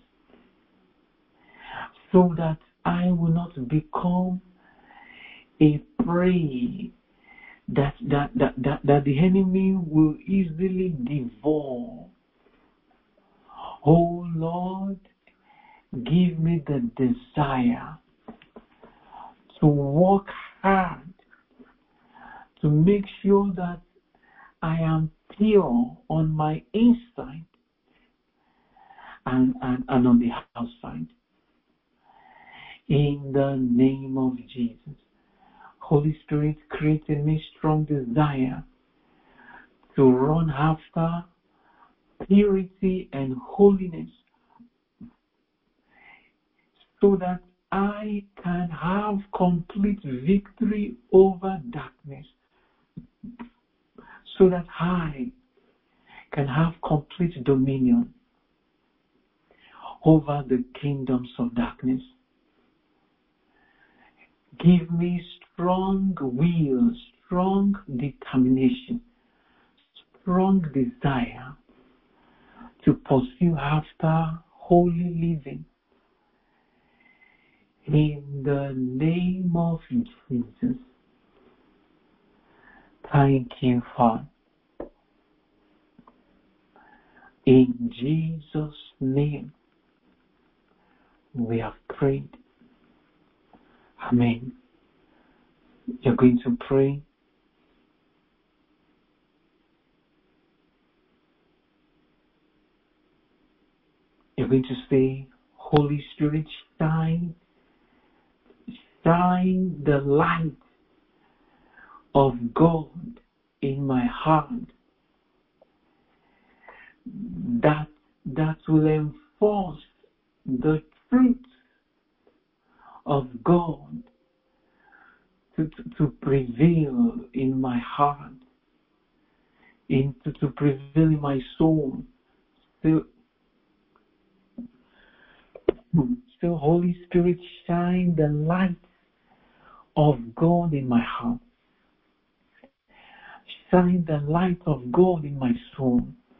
so that I will not become a prey that that, that, that, that the enemy will easily devour. Oh Lord, give me the desire to work hard to make sure that I am pure on my inside and, and, and on the outside. In the name of Jesus. Holy Spirit, create in me strong desire to run after purity and holiness, so that I can have complete victory over darkness, so that I can have complete dominion over the kingdoms of darkness. Give me strong will, strong determination, strong desire to pursue after holy living. In the name of Jesus. Thank you, Father. In Jesus' name, we have prayed. Amen. You're going to pray. You're going to say, Holy Spirit, shine, shine the light of God in my heart, that that will enforce the truth of God to, to, to prevail in my heart, in, to, to prevail in my soul. So, so Holy Spirit, shine the light of God in my heart. Shine the light of God in my soul,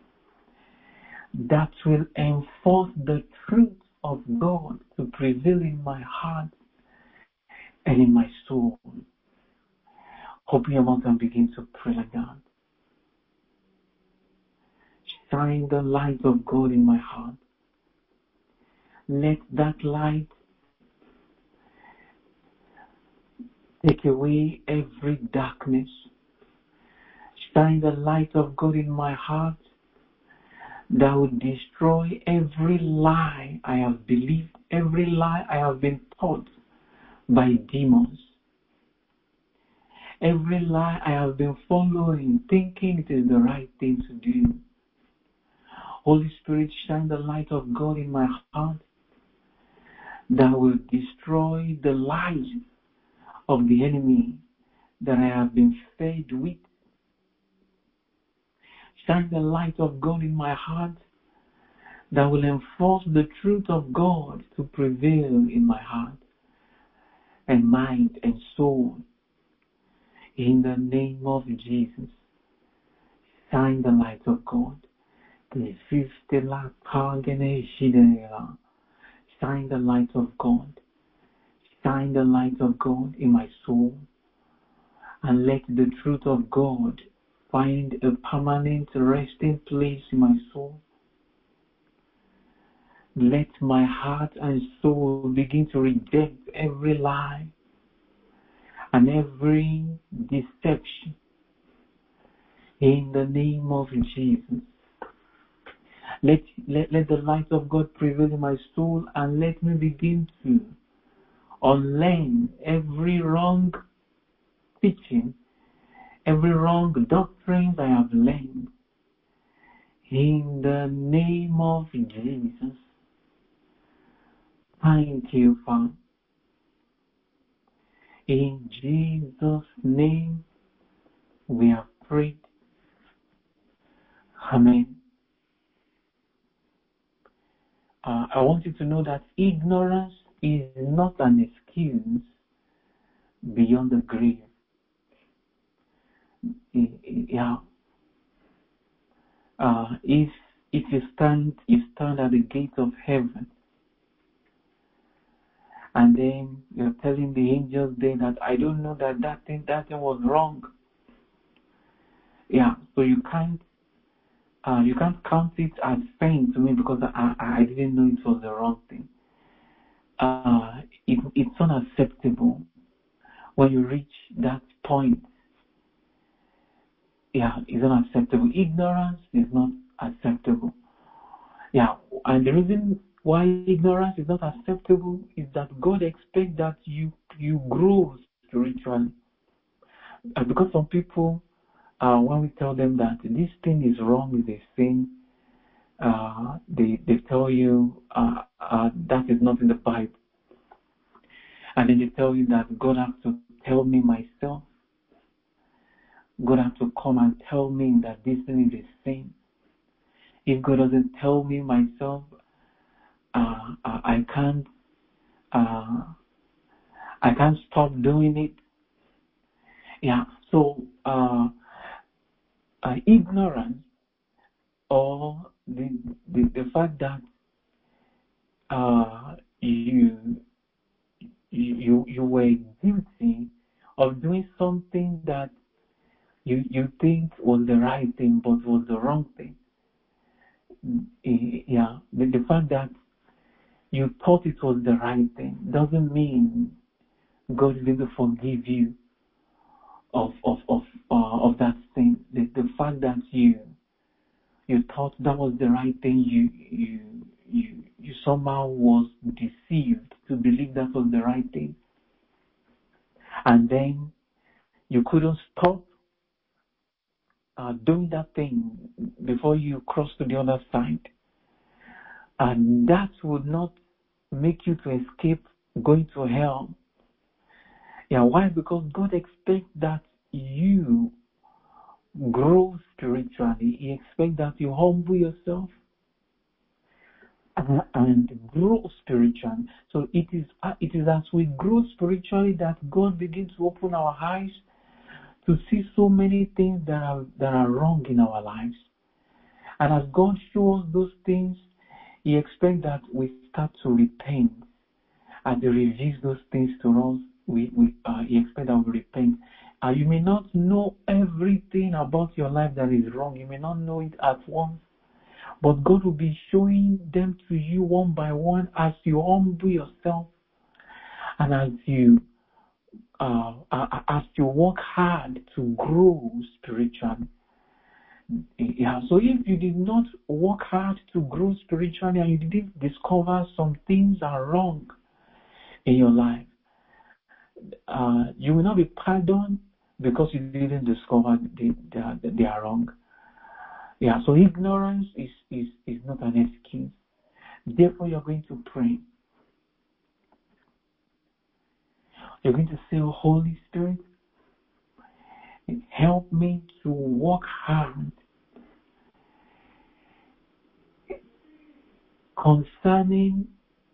that will enforce the truth of God to prevail in my heart and in my soul. Open your mouth and begin to pray like that. Shine the light of God in my heart. Let that light take away every darkness. Shine the light of God in my heart that will destroy every lie I have believed, every lie I have been taught by demons. Every lie I have been following, thinking it is the right thing to do. Holy Spirit, shine the light of God in my heart that will destroy the lies of the enemy that I have been fed with. Shine the light of God in my heart that will enforce the truth of God to prevail in my heart and mind and soul. In the name of Jesus, shine the light of God. Shine the light of God. Shine the light of God in my soul, and let the truth of God find a permanent resting place in my soul. Let my heart and soul begin to reject every lie and every deception in the name of Jesus. Let, let, let the light of God prevail in my soul, and let me begin to unlearn every wrong teaching, every wrong doctrine I have learned. In the name of Jesus. Thank you, Father. In Jesus' name we have prayed. Amen. Uh, I want you to know that ignorance is not an excuse beyond the grave. Yeah. Uh, if if you stand you stand at the gate of heaven, and then you're telling the angels there that I don't know that that thing that thing was wrong. Yeah. So you can't uh, you can't count it as pain to me because I I didn't know it was the wrong thing. Uh, it, it's unacceptable when you reach that point. Yeah, it's unacceptable. Ignorance is not acceptable. Yeah, and the reason why ignorance is not acceptable is that God expects that you you grow spiritually. Uh, because some people, uh, when we tell them that this thing is wrong, is a sin, uh, they they tell you uh, uh, that is not in the Bible, and then they tell you that God has to tell me myself. God has to come and tell me that this thing is a sin. If God doesn't tell me myself, uh, I can't, uh, I can't stop doing it. Yeah. So, uh, uh, ignorance or the, the the fact that uh, you you you were guilty of doing something that you you think was the right thing but was the wrong thing. Yeah. The, the fact that you thought it was the right thing doesn't mean God is going to forgive you of of of uh, of that sin. The, the fact that you you thought that was the right thing, you you you you somehow was deceived to believe that was the right thing, and then you couldn't stop uh, doing that thing before you cross to the other side, and that would not make you to escape going to hell. Yeah, why? Because God expects that you grow spiritually. He expects that you humble yourself uh, and grow spiritually. So it is uh, it is as we grow spiritually that God begins to open our eyes to see so many things that are that are wrong in our lives. And as God shows those things, He expects that we start to repent. As He reveals those things to us, we, we uh, He expects that we repent. Uh, you may not know everything about your life that is wrong. You may not know it at once. But God will be showing them to you one by one as you humble yourself and as you uh, as you work hard to grow spiritually. Yeah. So if you did not work hard to grow spiritually and you didn't discover some things are wrong in your life, uh, you will not be pardoned because you didn't discover they, they, are, they are wrong. Yeah. So ignorance is, is, is not an excuse. Therefore, you're going to pray. You're going to say, Holy Spirit, help me to work hard concerning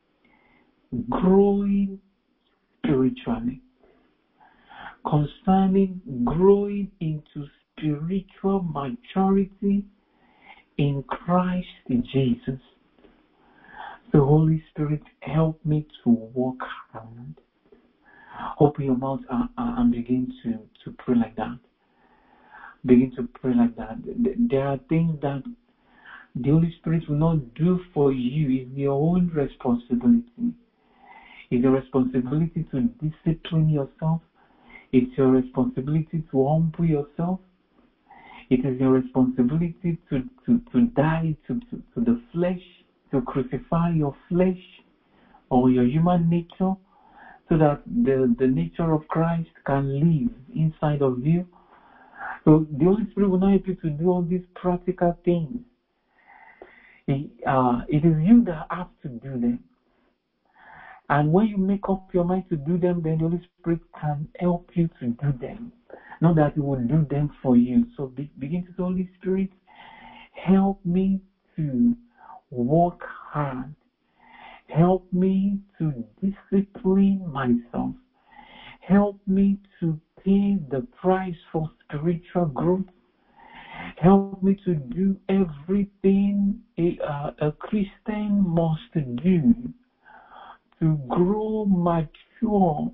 growing spiritually, concerning growing into spiritual maturity in Christ Jesus. The Holy Spirit, help me to work hard. Open your mouth and, and begin to, to pray like that. Begin to pray like that. There are things that The Holy Spirit will not do for you. It's your own responsibility. It's your responsibility to discipline yourself. It's your responsibility to humble yourself. It is your responsibility to, to, to die to, to, to the flesh, to crucify your flesh or your human nature so that the, the nature of Christ can live inside of you. So the Holy Spirit will not help you to do all these practical things. It, uh, it is you that have to do them. And when you make up your mind to do them, then the Holy Spirit can help you to do them. Not that He will do them for you. So be, begin to say, Holy Spirit, help me to work hard. Help me to discipline myself. Help me to pay the price for spiritual growth. Help me to do everything a, uh, a Christian must do to grow mature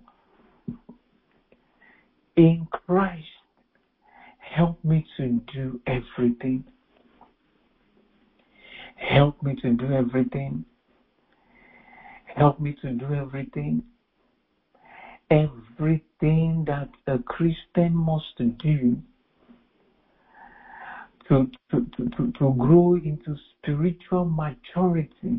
in Christ. Help me to do everything. Help me to do everything. Help me to do everything. Everything that a Christian must do to, to, to, to, to grow into spiritual maturity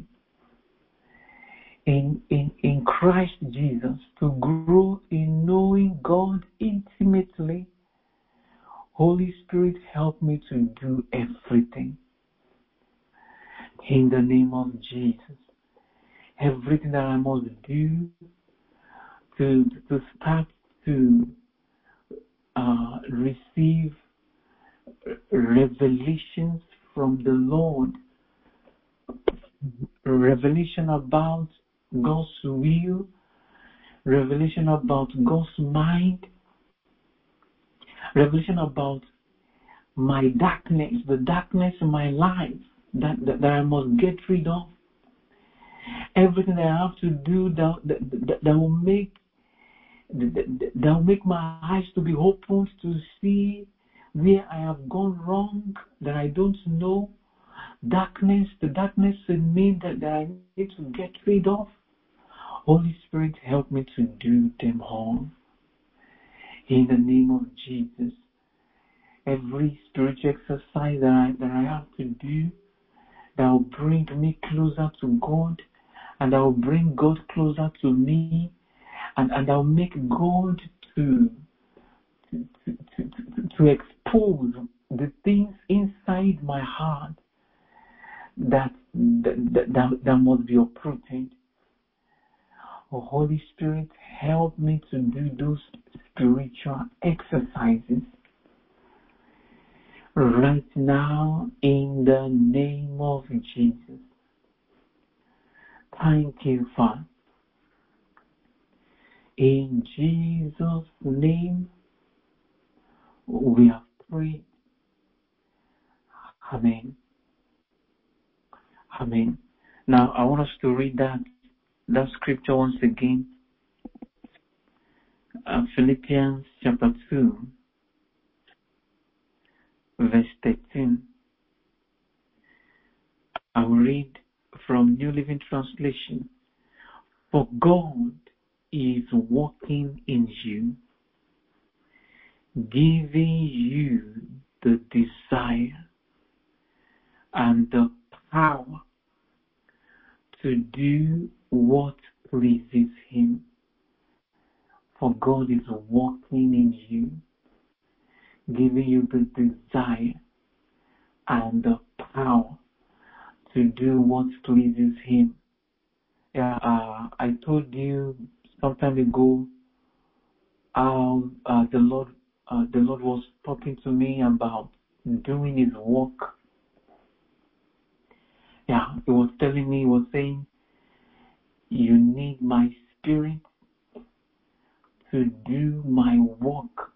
in, in, in Christ Jesus, to grow in knowing God intimately. Holy Spirit, help me to do everything. In the name of Jesus. Everything that I must do to, to start to uh, receive revelations from the Lord. Revelation about God's will. Revelation about God's mind. Revelation about my darkness, the darkness in my life that, that, that I must get rid of. Everything that I have to do that, that, that, that will make that, that, that will make my eyes to be opened to see where I have gone wrong, that I don't know. Darkness, the darkness in me that, that I need to get rid of. Holy Spirit, help me to do them all. In the name of Jesus. Every spiritual exercise that I, that I have to do that will bring me closer to God, and that will bring God closer to me, and, and that will make God to, to, to, to, to expose the things inside my heart that, that, that, that must be uprooted. Oh, Holy Spirit, help me to do those spiritual exercises right now in the name of Jesus. Thank you, Father. In Jesus' name, we have prayed. Amen. Amen. Now, I want us to read that, that scripture once again. Uh, Philippians chapter two, verse thirteen. I will read from New Living Translation. For God is working in you, giving you the desire and the power to do what pleases Him. For God is working in you, giving you the desire and the power to do what pleases Him. Yeah, uh, I told you some time ago how uh, the Lord, uh, the Lord was talking to me about doing His work. Yeah, He was telling me, He was saying, you need my Spirit to do my work.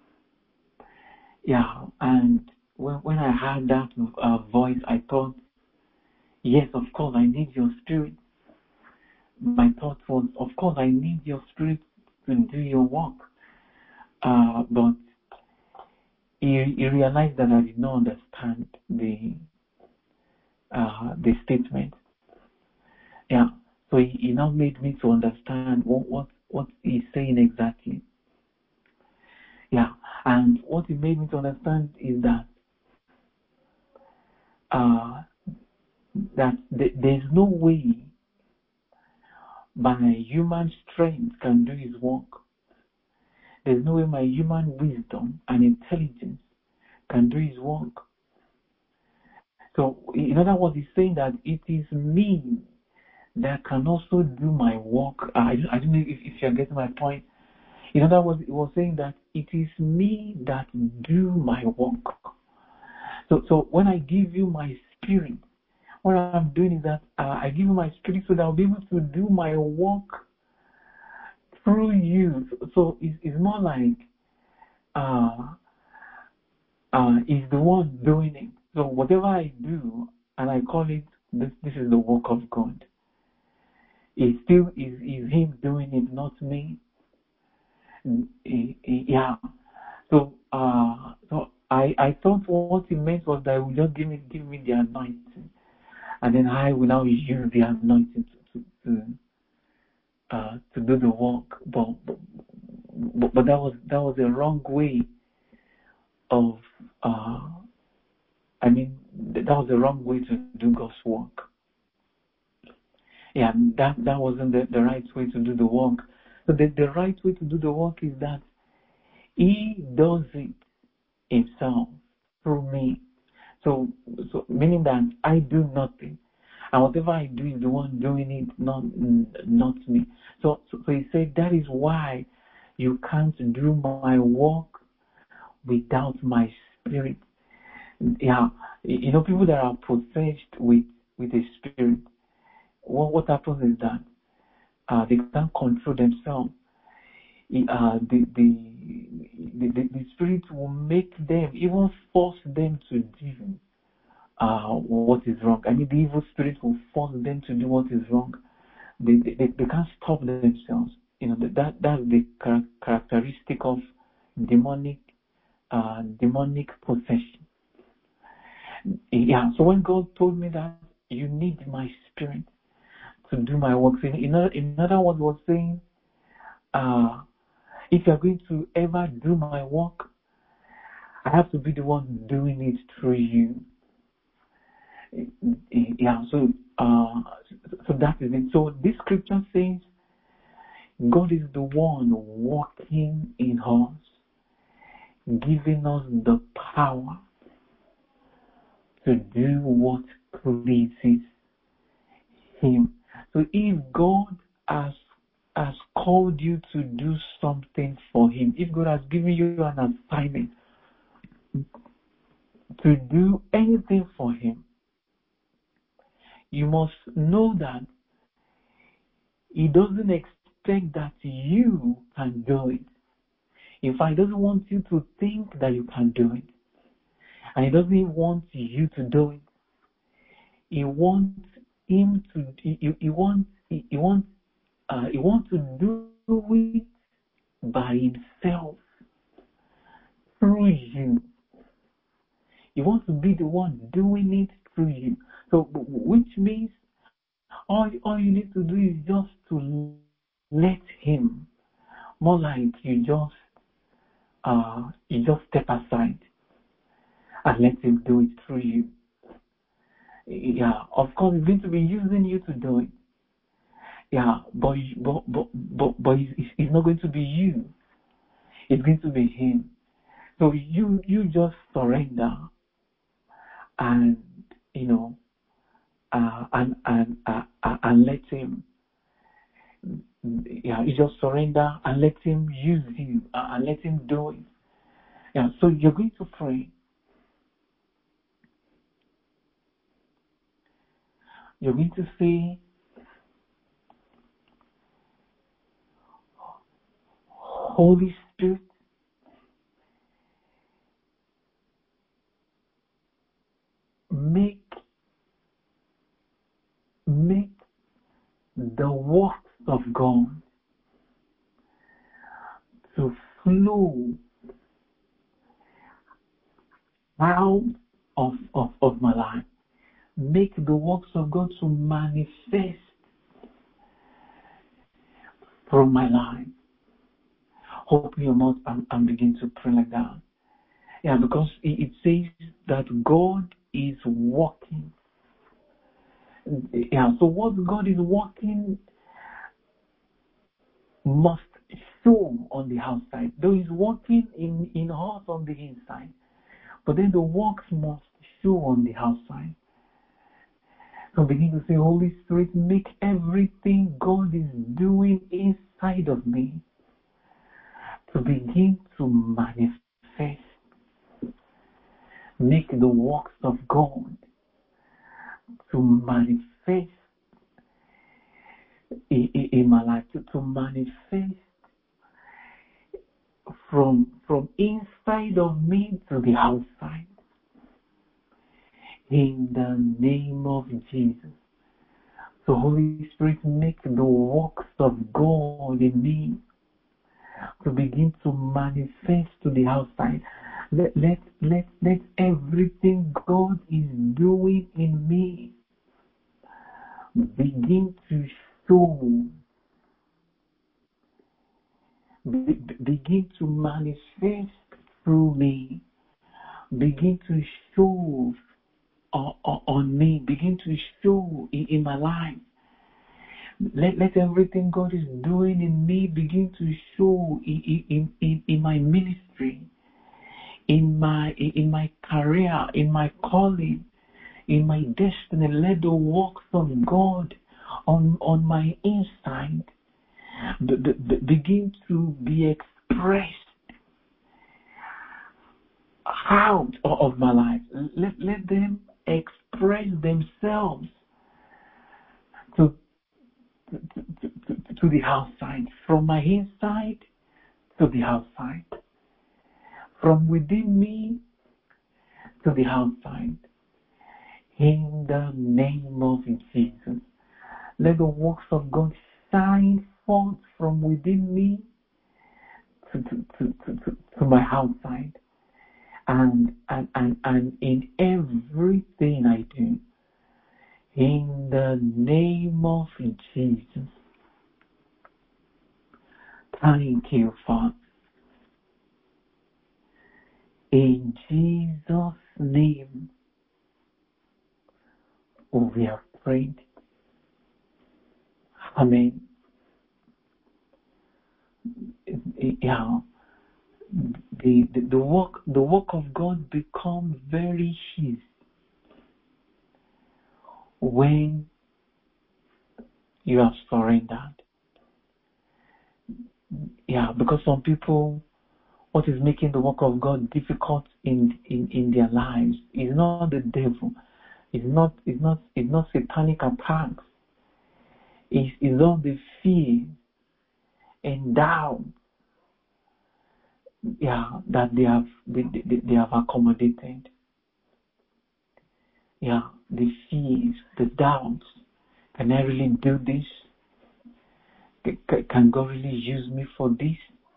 Yeah, and when when I heard that uh, voice, I thought, yes, of course, I need your Spirit. My thought was, of course, I need your Spirit to do your work. Uh, but he, he realized that I did not understand the uh, the statement. Yeah. So he, he now made me to understand what, what, what he's saying exactly. Yeah. And what he made me to understand is that uh, that th- there's no way my human strength can do his work. There's no way my human wisdom and intelligence can do his work. So, in other words, he's saying that it is me that can also do my work. I, I don't know if, if you're getting my point. In other words, he was saying that it is me that do my work. So, so when I give you my spirit, what I'm doing is that uh, I give you my spirit so that I'll be able to do my work through you. So, so it's, it's more like uh, uh, he's the one doing it. So whatever I do, and I call it, this, this is the work of God. It still is, is him doing it, not me. Yeah. So, uh, so I, I thought what he meant was that he would just give me, give me the anointing, and then I will now use the anointing to, to, to, uh, to do the work. But, but, but, but that was, that was the wrong way of, uh, I mean, that was the wrong way to do God's work. Yeah, that, that wasn't the, the right way to do the work. So the, the right way to do the work is that he does it himself through me. So, so meaning that I do nothing, and whatever I do is the one doing it, not not me. So, so, so he said that is why you can't do my work without my spirit. Yeah, you know, people that are possessed with with a spirit, what what happens is that uh, they can't control themselves. Uh, the, the, the, the, the spirit will make them, even force them to do uh, what is wrong. I mean, the evil spirit will force them to do what is wrong. They, they, they can't stop themselves. You know, that, that's the char- characteristic of demonic, uh, demonic possession. Yeah, so when God told me that you need my spirit to do my work, in, in, other, in other words, was saying, uh, if you're going to ever do my work, I have to be the one doing it through you. Yeah, so uh, so that is it. So this scripture says God is the one working in us, giving us the power to do what pleases Him. So if God has has called you to do something for Him, if God has given you an assignment to do anything for Him, you must know that He doesn't expect that you can do it. In fact, He doesn't want you to think that you can do it. And He doesn't want you to do it. He wants Him to, He, he wants, he, he wants, uh, He wants to do it by Himself, through you. He wants to be the one doing it through you. So, which means all, all you need to do is just to let Him. More like you just uh, you just step aside and let Him do it through you. Yeah, of course, He's going to be using you to do it. Yeah, but but but but, but it's, it's not going to be you. It's going to be Him. So you you just surrender and you know uh, and and uh, uh, and let Him. Yeah, you just surrender and let Him use you uh, and let Him do it. Yeah, so you're going to pray. You're going to say, Holy Spirit, make make the works of God to flow out of, of, of my life. make the works of God to manifest from my life. Open your mouth and, and begin to pray like that. Yeah, because it, it says that God is working. Yeah, so what God is working must show on the outside. Though He's working in, in us on the inside, but then the works must show on the outside. So begin to say, Holy Spirit, make everything God is doing inside of me to begin to manifest. Make the works of God to manifest in, in, in my life, to, to manifest from, from inside of me to the outside. In the name of Jesus. So Holy Spirit, make the works of God in me to begin to manifest to the outside. Let, let, let, let everything God is doing in me begin to show, be, begin to manifest through me, begin to show on, on me, begin to show in, in my life. Let, let everything God is doing in me begin to show in, in, in, in my ministry, in my in my career, in my calling, in my destiny. Let the works of God on, on my inside be, be, begin to be expressed out of my life. Let, let them express themselves to To, to, to, to the outside, from my inside to the outside, from within me to the outside. In the name of Jesus, let the works of God shine forth from within me to, to, to, to, to, to my outside, and, and, and, and in everything I do. In the name of Jesus. Thank you, Father. In Jesus' name, we have prayed. Amen. Yeah, the, the the work the work of God becomes very easy when you have surrendered. Yeah, because some people, what is making the work of God difficult in, in, in their lives is not the devil, it's not it's not it's not satanic attacks. It's, it's all the fear and doubt, yeah, that they have they, they, they have accommodated. Yeah, the fears, the doubts. Can I really do this? Can God really use me for this?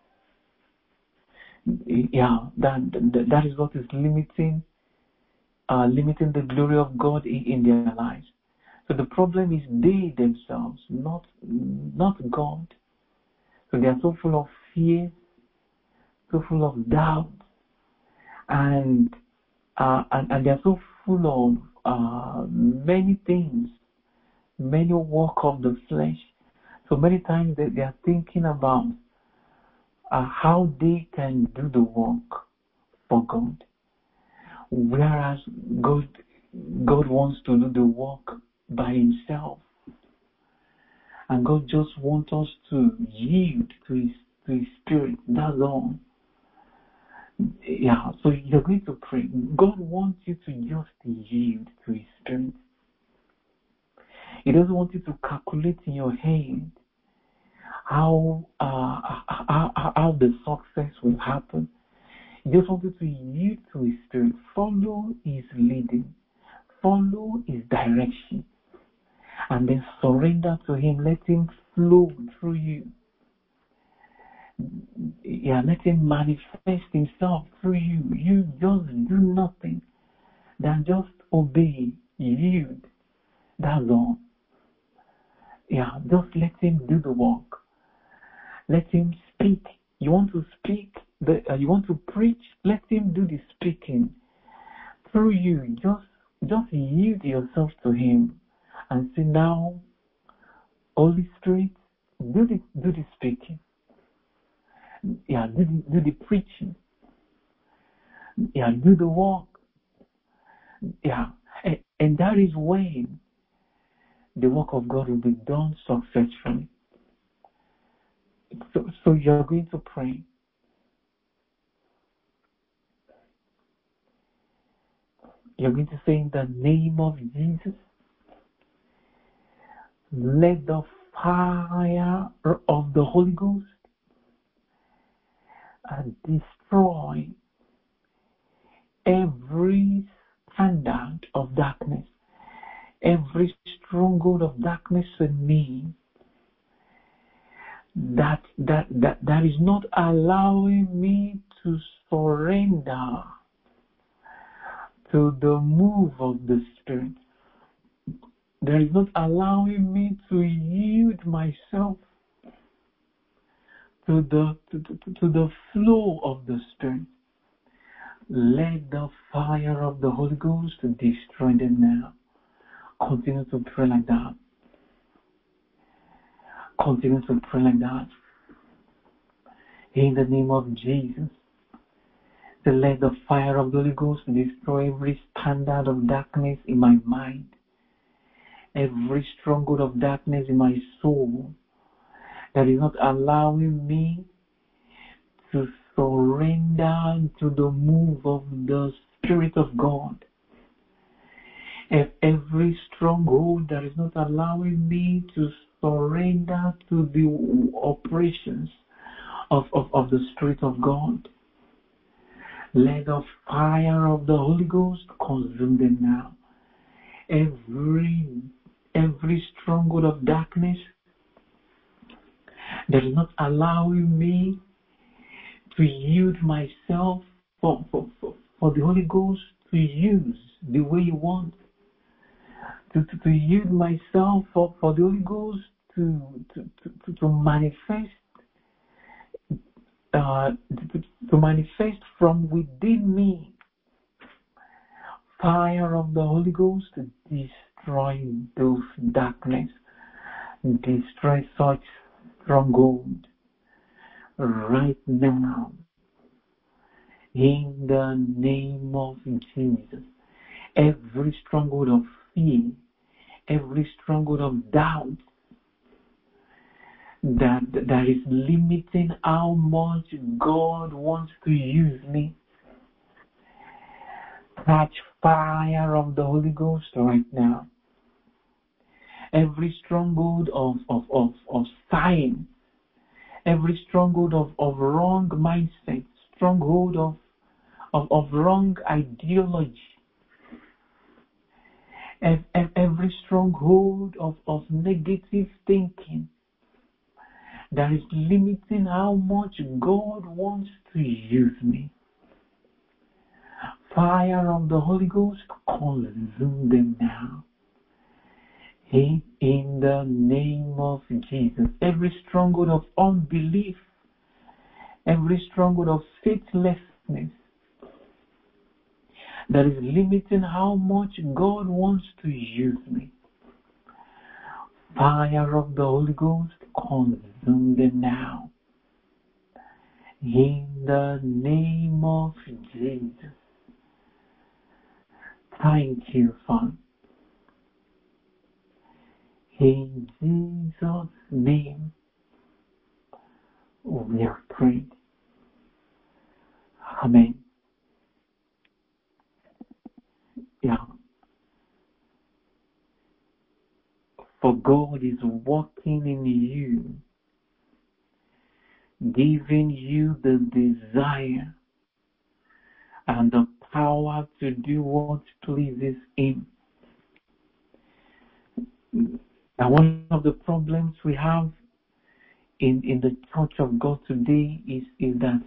Yeah, that that, that is what is limiting uh, limiting the glory of God in, in their lives. So the problem is they themselves, not not God. So they are so full of fear, so full of doubt, and uh, and, and they are so full of uh, many things, many work of the flesh. So many times they, they are thinking about uh, how they can do the work for God, whereas God God wants to do the work by Himself, and God just wants us to yield to His to His Spirit. That's all. Yeah, so you're going to pray. God wants you to just yield to His Spirit. He doesn't want you to calculate in your head how uh, how, how the success will happen. He just wants you to yield to His Spirit. Follow His leading. Follow His direction. And then surrender to Him. Let Him flow through you. Yeah, let Him manifest Himself through you. You just do nothing than just obey. yield. That's all. Yeah, just let him do the work. Let him speak. You want to speak, the, uh, you want to preach, let him do the speaking. Through you, just just yield yourself to him and say, now, Holy Spirit, do the, do the speaking. Yeah, do the, do the preaching. Yeah, do the work. Yeah, and, and that is when the work of God will be done successfully. So, so you're going to pray. You're going to say, in the name of Jesus, let the fire of the Holy Ghost uh, destroy every standard of darkness, every stronghold of darkness in me that that that that is not allowing me to surrender to the move of the Spirit. That is not allowing me to yield myself to the to, to, to the flow of the Spirit. Let the fire of the Holy Ghost destroy them now. Continue to pray like that. Continue to pray like that. In the name of Jesus, to let the fire of the Holy Ghost destroy every standard of darkness in my mind, every stronghold of darkness in my soul that is not allowing me to surrender to the move of the Spirit of God. If every stronghold that is not allowing me to surrender to the operations of, of, of the Spirit of God, let the fire of the Holy Ghost consume them now. Every, every stronghold of darkness that is not allowing me to yield myself for, for, for, for the Holy Ghost to use the way you want, to, to, to yield myself for, for the Holy Ghost to, to, to, to manifest uh, to, to manifest from within me. Fire of the Holy Ghost to destroy those darkness, destroy such stronghold right now. In the name of Jesus, every stronghold of fear, every stronghold of doubt that that is limiting how much God wants to use me, catch fire of the Holy Ghost right now. Every stronghold of of of, of science, every stronghold of, of wrong mindset, stronghold of, of, of wrong ideology, every stronghold of, of negative thinking that is limiting how much God wants to use me. Fire of the Holy Ghost, consume them now. In, in the name of Jesus, every stronghold of unbelief, every stronghold of faithlessness that is limiting how much God wants to use me. Fire of the Holy Ghost, consume them now. In the name of Jesus. Thank you, Father. In Jesus' name, we are praying. Amen. Yeah. For God is working in you, giving you the desire and the power to do what pleases Him. And one of the problems we have in, in the church of God today is, is that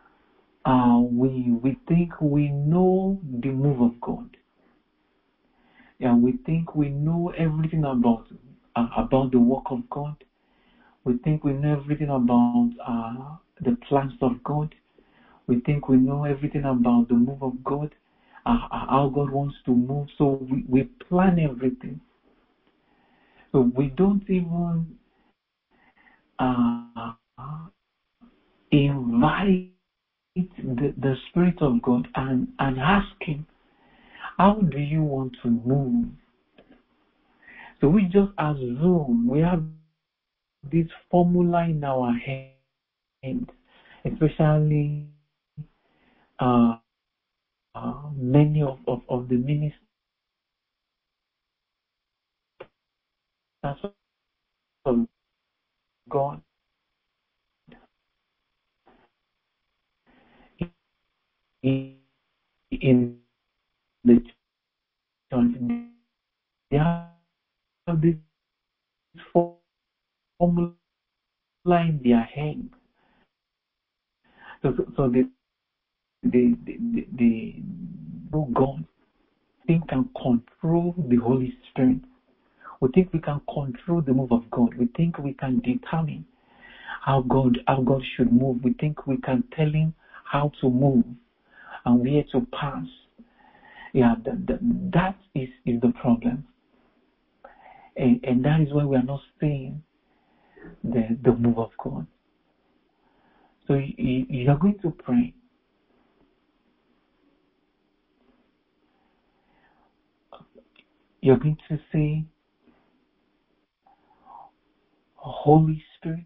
uh, we we think we know the move of God. Yeah, we think we know everything about uh, about the work of God. We think we know everything about uh, the plans of God. We think we know everything about the move of God, uh, how God wants to move. So we, we plan everything. So we don't even uh, invite the, the Spirit of God and, and ask Him, how do you want to move? So we just assume we have this formula in our head, especially uh, uh, many of, of, of the ministers of God in, in the church. They have this formula in their head. So, so, so they, they, they, they know God. Think can control the Holy Spirit. We think we can control the move of God. We think we can determine how God how God should move. We think we can tell Him how to move and where to pass. Yeah, that, that, that is, is the problem. And, and that is why we are not seeing the, the move of God. So you, you are going to pray. You're going to say, Holy Spirit,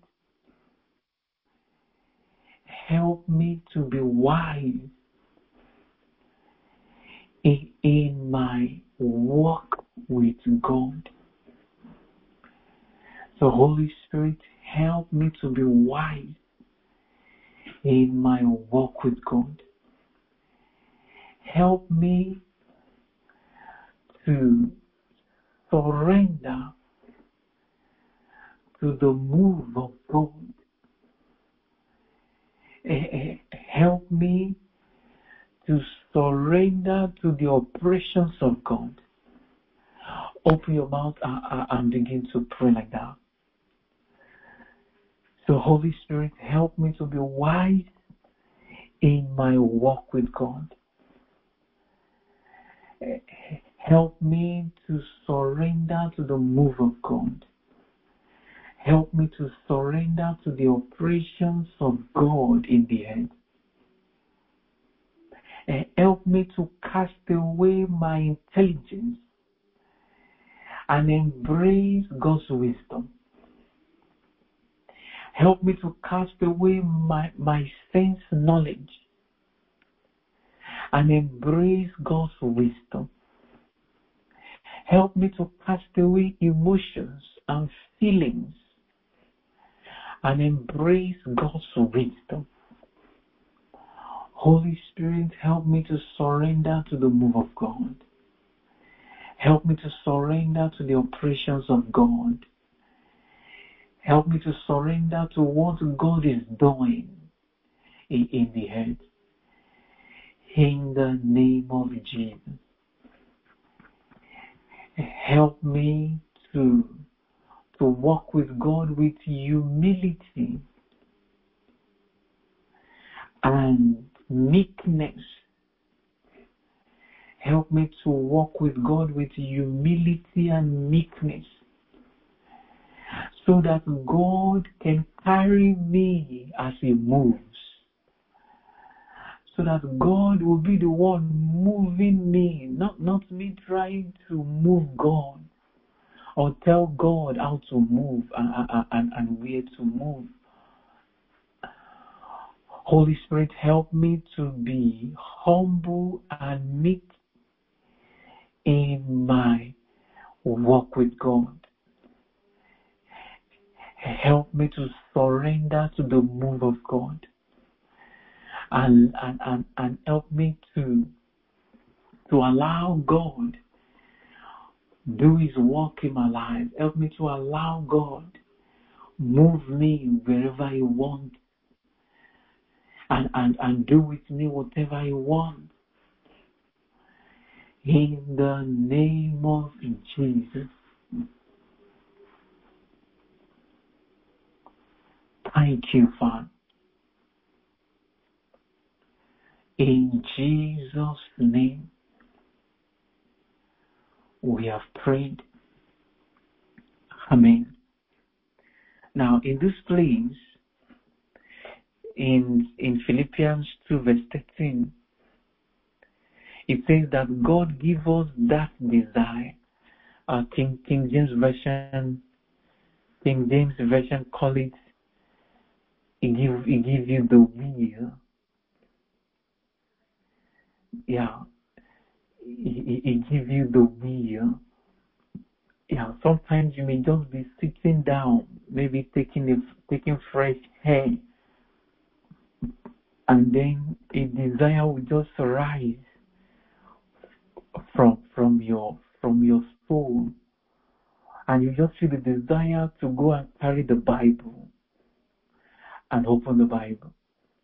help me to be wise in, in my walk with God. So Holy Spirit, help me to be wise in my walk with God. Help me to surrender to the move of God. Help me to surrender to the operations of God. Open your mouth and begin to pray like that. So Holy Spirit, help me to be wise in my walk with God. Help me to surrender to the move of God. Help me to surrender to the operations of God in the earth. And help me to cast away my intelligence and embrace God's wisdom. Help me to cast away my, my sense knowledge and embrace God's wisdom. Help me to cast away emotions and feelings and embrace God's wisdom. Holy Spirit, help me to surrender to the move of God. Help me to surrender to the operations of God. Help me to surrender to what God is doing in, in the earth. In the name of Jesus. Help me to, to walk with God with humility and meekness. Help me to walk with God with humility and meekness, so that God can carry me as He moves. So that God will be the one moving me, not, not me trying to move God or tell God how to move and, and, and where to move. Holy Spirit, help me to be humble and meek in my walk with God. Help me to surrender to the move of God. And, and, and, and help me to, to allow God do His work in my life. Help me to allow God move me wherever He wants and, and, and do with me whatever He wants. In the name of Jesus. Thank you, Father. In Jesus' name, we have prayed. Amen. Now, in this place, in, in Philippians two, verse thirteen, it says that God give us that desire. Uh, King, King James Version, King James Version call it, He give, he give you the will. Yeah. He, he, he give you the will. Yeah, sometimes you may just be sitting down, maybe taking a, taking fresh air, and then a desire will just arise from from your from your soul, and you just feel the desire to go and carry the Bible and open the Bible.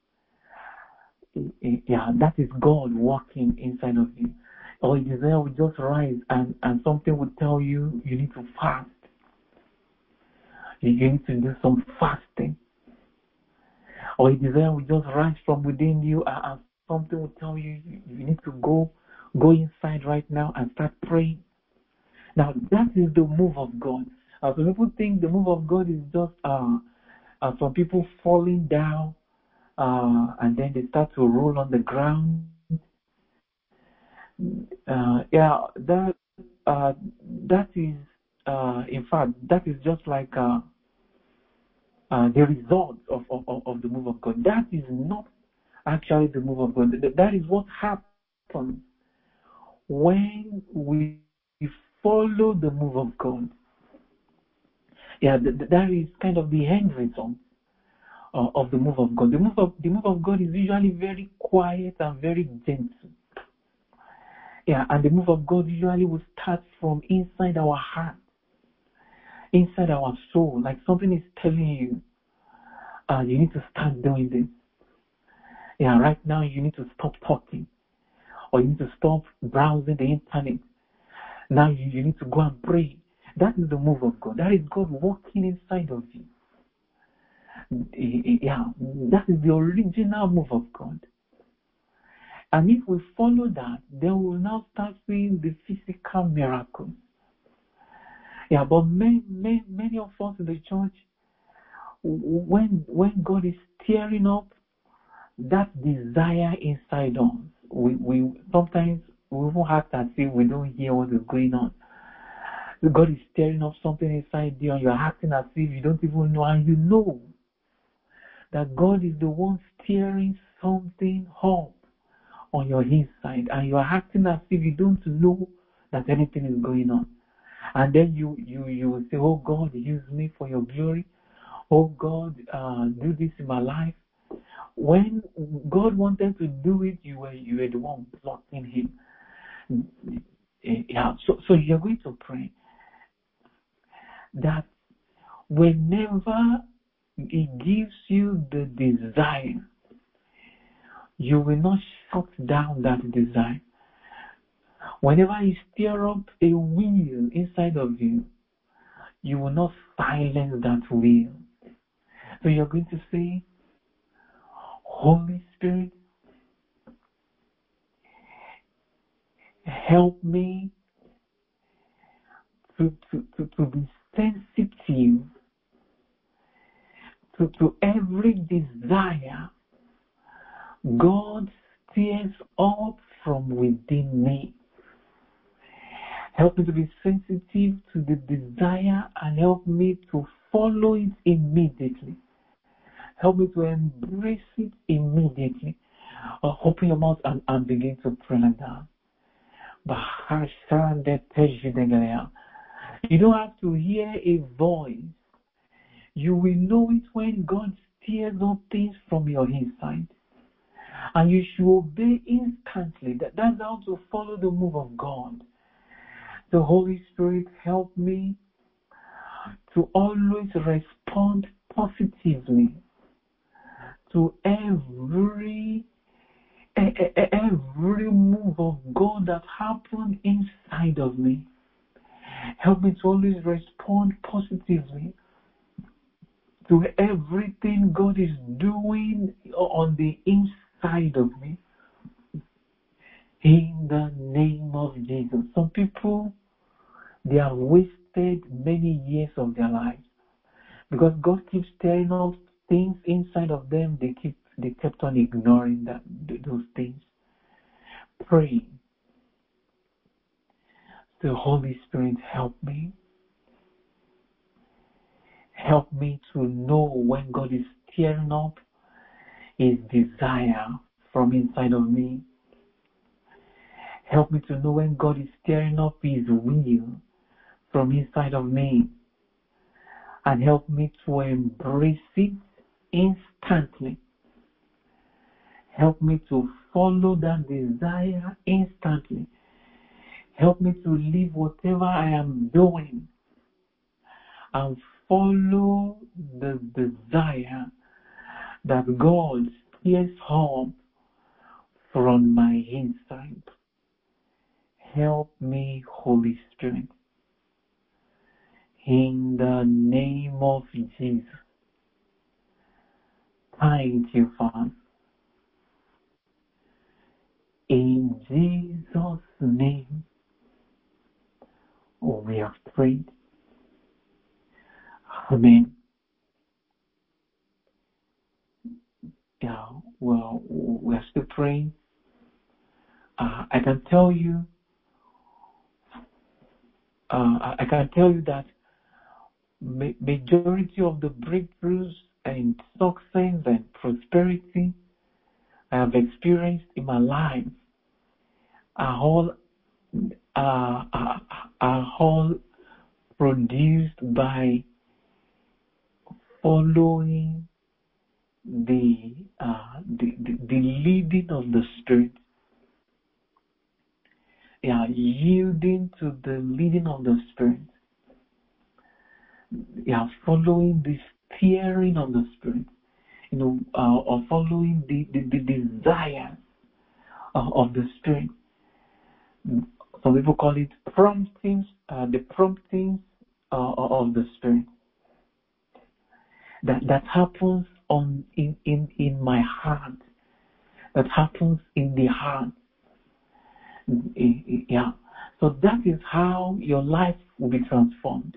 Yeah, that is God working inside of you. Or a desire will just rise, and, and something will tell you you need to fast. You need to do some fasting. Or a desire will just rise from within you, and, and something will tell you you need to go go inside right now and start praying. Now that is the move of God. Uh, some people think the move of God is just uh, uh, some people falling down uh, and then they start to roll on the ground. Uh, yeah, that uh, that is uh, in fact that is just like uh, uh, the result of, of of the move of God. That is not actually the move of God. That is what happens when we follow the move of God. Yeah, that is kind of the end result uh, of the move of God. The move of the move of God is usually very quiet and very gentle. Yeah, and the move of God usually will start from inside our heart, inside our soul, like something is telling you, uh, you need to start doing this. Yeah, right now you need to stop talking, or you need to stop browsing the internet. Now you, you need to go and pray. That is the move of God. That is God working inside of you. Yeah, that is the original move of God. And if we follow that, then we will now start seeing the physical miracles. Yeah, but many, many, many of us in the church, when when God is stirring up that desire inside us, we, we sometimes we even act as if we don't hear what is going on. God is stirring up something inside you, and you're acting as if you don't even know, and you know that God is the one stirring something up on your inside, and you are acting as if you don't know that anything is going on. And then you you you will say, "Oh God, use me for your glory. Oh God, uh, do this in my life." When God wanted to do it, you were you were the one blocking Him. Yeah. So so you're going to pray that whenever He gives you the desire, you will not shut down that desire. Whenever He stirs up a will inside of you, you will not silence that will. So you're going to say, Holy Spirit, help me to, to, to, to be sensitive to, to every desire God stirs up from within me. Help me to be sensitive to the desire and help me to follow it immediately. Help me to embrace it immediately. Uh, open your mouth and, and begin to pray like that. You don't have to hear a voice. You will know it when God stirs up things from your inside. And you should obey instantly. That, that's how to follow the move of God. The Holy Spirit, help me to always respond positively to every every move of God that happened inside of me. Help me to always respond positively to everything God is doing on the inside of me. In the name of Jesus. Some people, they have wasted many years of their lives because God keeps stirring up things inside of them. They keep they kept on ignoring that those things. Pray. The Holy Spirit, help me. Help me to know when God is stirring up His desire from inside of me. Help me to know when God is stirring up His will from inside of me. And help me to embrace it instantly. Help me to follow that desire instantly. Help me to leave whatever I am doing and follow the desire that God stirs up from my inside. Help me, Holy Spirit. In the name of Jesus. Thank you, Father. In Jesus' name, we have prayed. Amen. Yeah, well, we are still praying. Uh, I can tell you, uh, I can tell you that ma- majority of the breakthroughs and success and prosperity I have experienced in my life are all uh, are, are all produced by following the, uh, the, the the leading of the Spirit. Yeah, yielding to the leading of the Spirit. Yeah, following the steering of the Spirit. You know, uh, or following the the, the desire uh, of the Spirit. Some people call it promptings, uh, the promptings uh, of the Spirit. That that happens on in, in, in my heart. That happens in the heart. Yeah. So that is how your life will be transformed.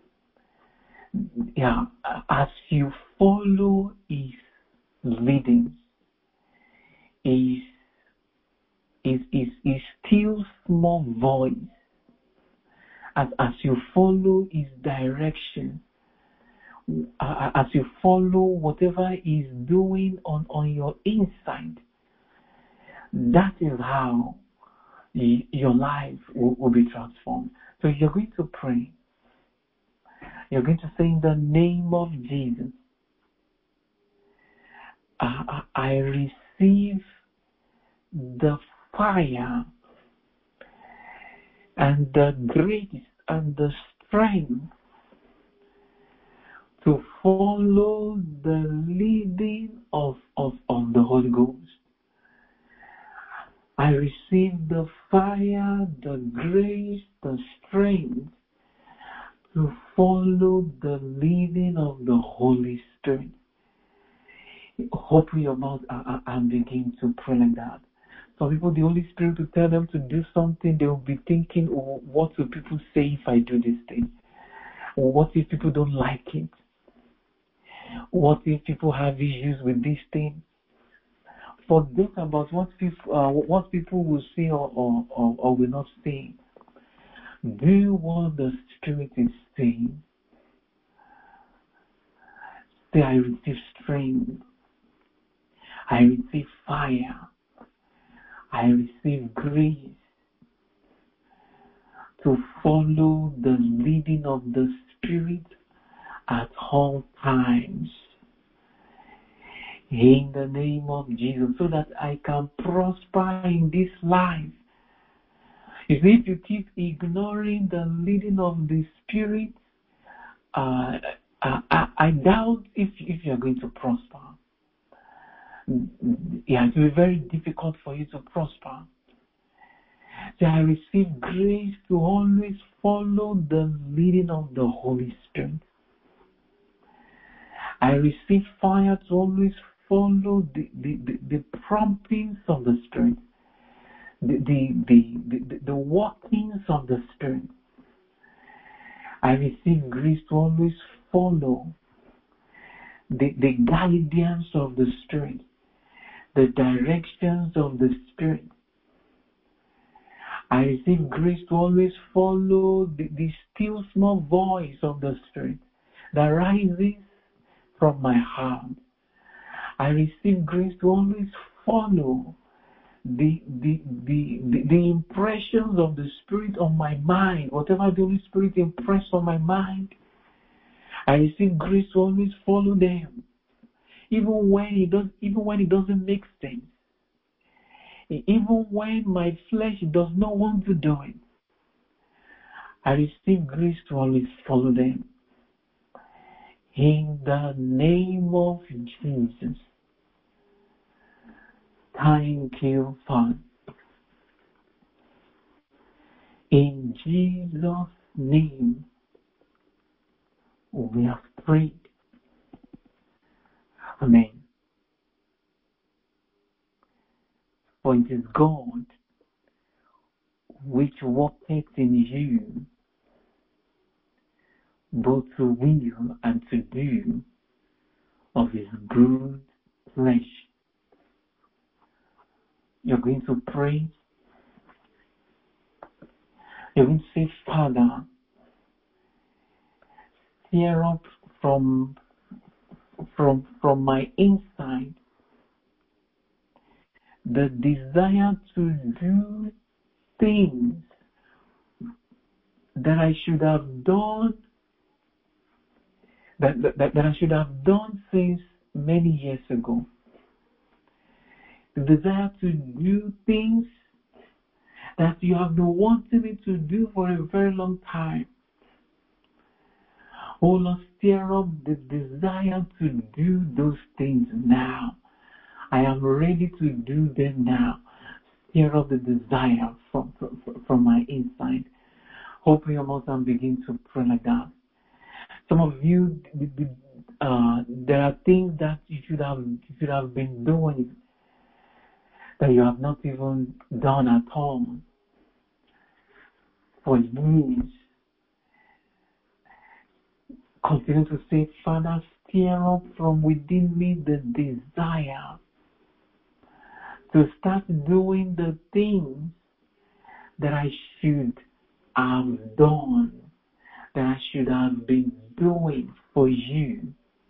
Yeah. As you follow His leading, His His His, his still small voice. As as you follow His direction, as you follow whatever He's doing on, on your inside, that is how y- your life will, will be transformed. So you're going to pray. You're going to say, in the name of Jesus, I, I, I receive the fire and the grace and the strength to follow the leading of, of, of the Holy Ghost. I receive the fire, the grace, the strength to follow the leading of the Holy Spirit. Open your mouth and begin to pray like that. Some people, the Holy Spirit will tell them to do something, they will be thinking, oh, what will people say if I do this thing? Or what if people don't like it? What if people have issues with this thing? Forget about what people uh, what people will say or, or, or, or will not say. Do what the Spirit is saying. Say, I receive strength. I receive fire. I receive grace to follow the leading of the Spirit at all times. In the name of Jesus, so that I can prosper in this life. You see, if you keep ignoring the leading of the Spirit, uh, I, I, I doubt if, if you're going to prosper. Yeah, it will be very difficult for you to prosper. So I receive grace to always follow the leading of the Holy Spirit. I receive fire to always follow the, the, the, the promptings of the Spirit, the, the, the, the, the workings of the Spirit. I receive grace to always follow the, the guidance of the Spirit, the directions of the Spirit. I receive grace to always follow the, the still small voice of the Spirit that rises from my heart. I receive grace to always follow the, the, the, the, the impressions of the Spirit on my mind. Whatever the Holy Spirit impressed on my mind, I receive grace to always follow them. Even when it does, even when it doesn't make sense. Even when my flesh does not want to do it, I receive grace to always follow them. In the name of Jesus. Thank you, Father. In Jesus' name, we have prayed. Amen. For it is God which worketh in you both to will and to do of his good pleasure. You're going to pray. You're going to say, Father, stir up from, from, from my inside the desire to do things that I should have done, that, that, that I should have done since many years ago. The desire to do things that you have been wanting me to do for a very long time. Oh Lord, stir up the desire to do those things now. I am ready to do them now. Stir up the desire from, from, from my inside. Open your mouth and begin to pray like that. Some of you, uh, there are things that you should have, you should have been doing that you have not even done at all for years. Continue to say, Father, stir up from within me the desire to start doing the things that I should have done, that I should have been doing for you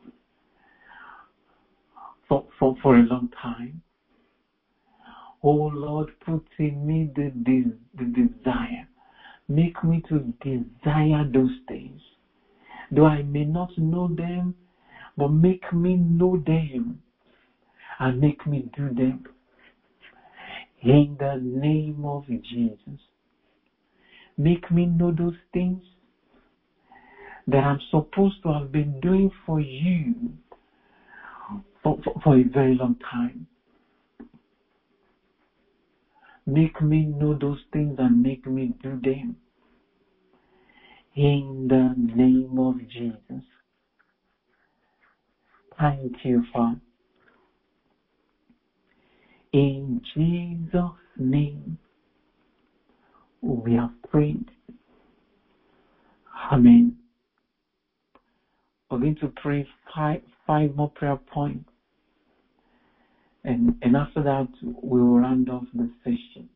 for, for, for a long time. Oh Lord, put in me the, the, the desire. Make me to desire those things. Though I may not know them, but make me know them and make me do them. In the name of Jesus. Make me know those things that I'm supposed to have been doing for you for, for, for a very long time. Make me know those things and make me do them. In the name of Jesus. Thank you, Father. In Jesus' name, we have prayed. Amen. We're going to pray five, five more prayer points. And, and after that, we will round off the session.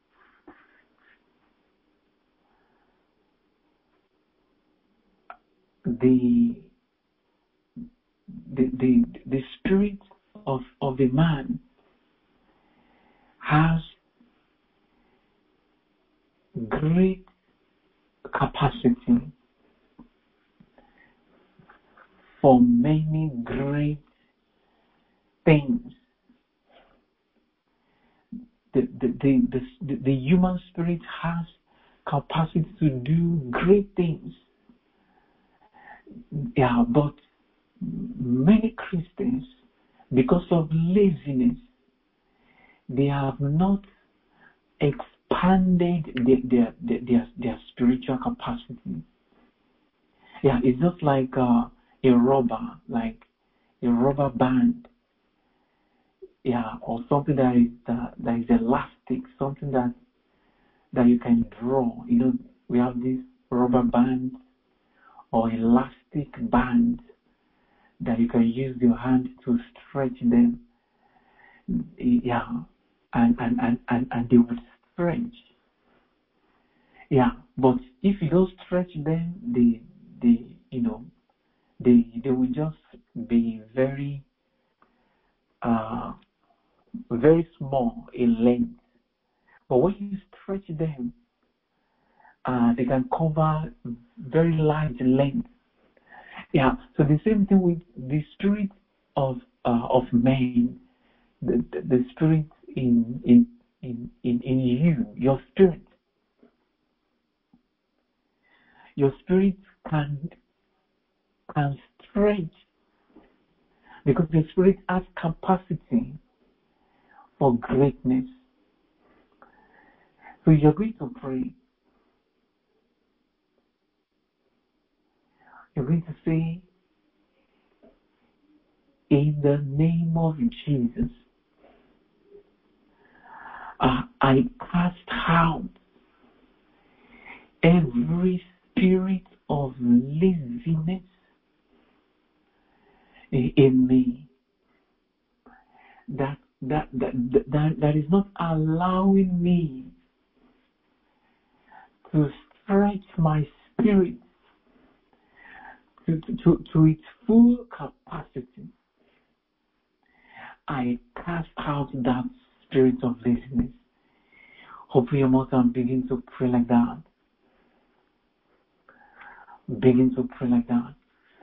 The, the, the, the spirit of, of the man has great capacity for many great things. The, the, the, the, the human spirit has capacity to do great things. Yeah, but many Christians, because of laziness, they have not expanded their, their, their, their, their spiritual capacity. Yeah, it's just like uh, a rubber, like a rubber band. Yeah, or something that is that, that is elastic, something that that you can draw. You know, we have these rubber bands or elastic bands that you can use your hand to stretch them. Yeah, and and and and, and they will stretch. Yeah, but if you don't stretch them, they they you know they they will just be very uh very small in length. But when you stretch them, uh, they can cover very large length. Yeah. So the same thing with the spirit of uh, of men, the, the, the spirit in in, in in in you, your spirit, your spirit can can stretch because the spirit has capacity for greatness. So you're going to pray. You're going to say, in the name of Jesus, uh, I cast out every spirit of laziness in me that that that that, that is not allowing me to stretch my spirit to, to, to its full capacity. I cast out that spirit of laziness. Open your mouth and begin to pray like that. Begin to pray like that.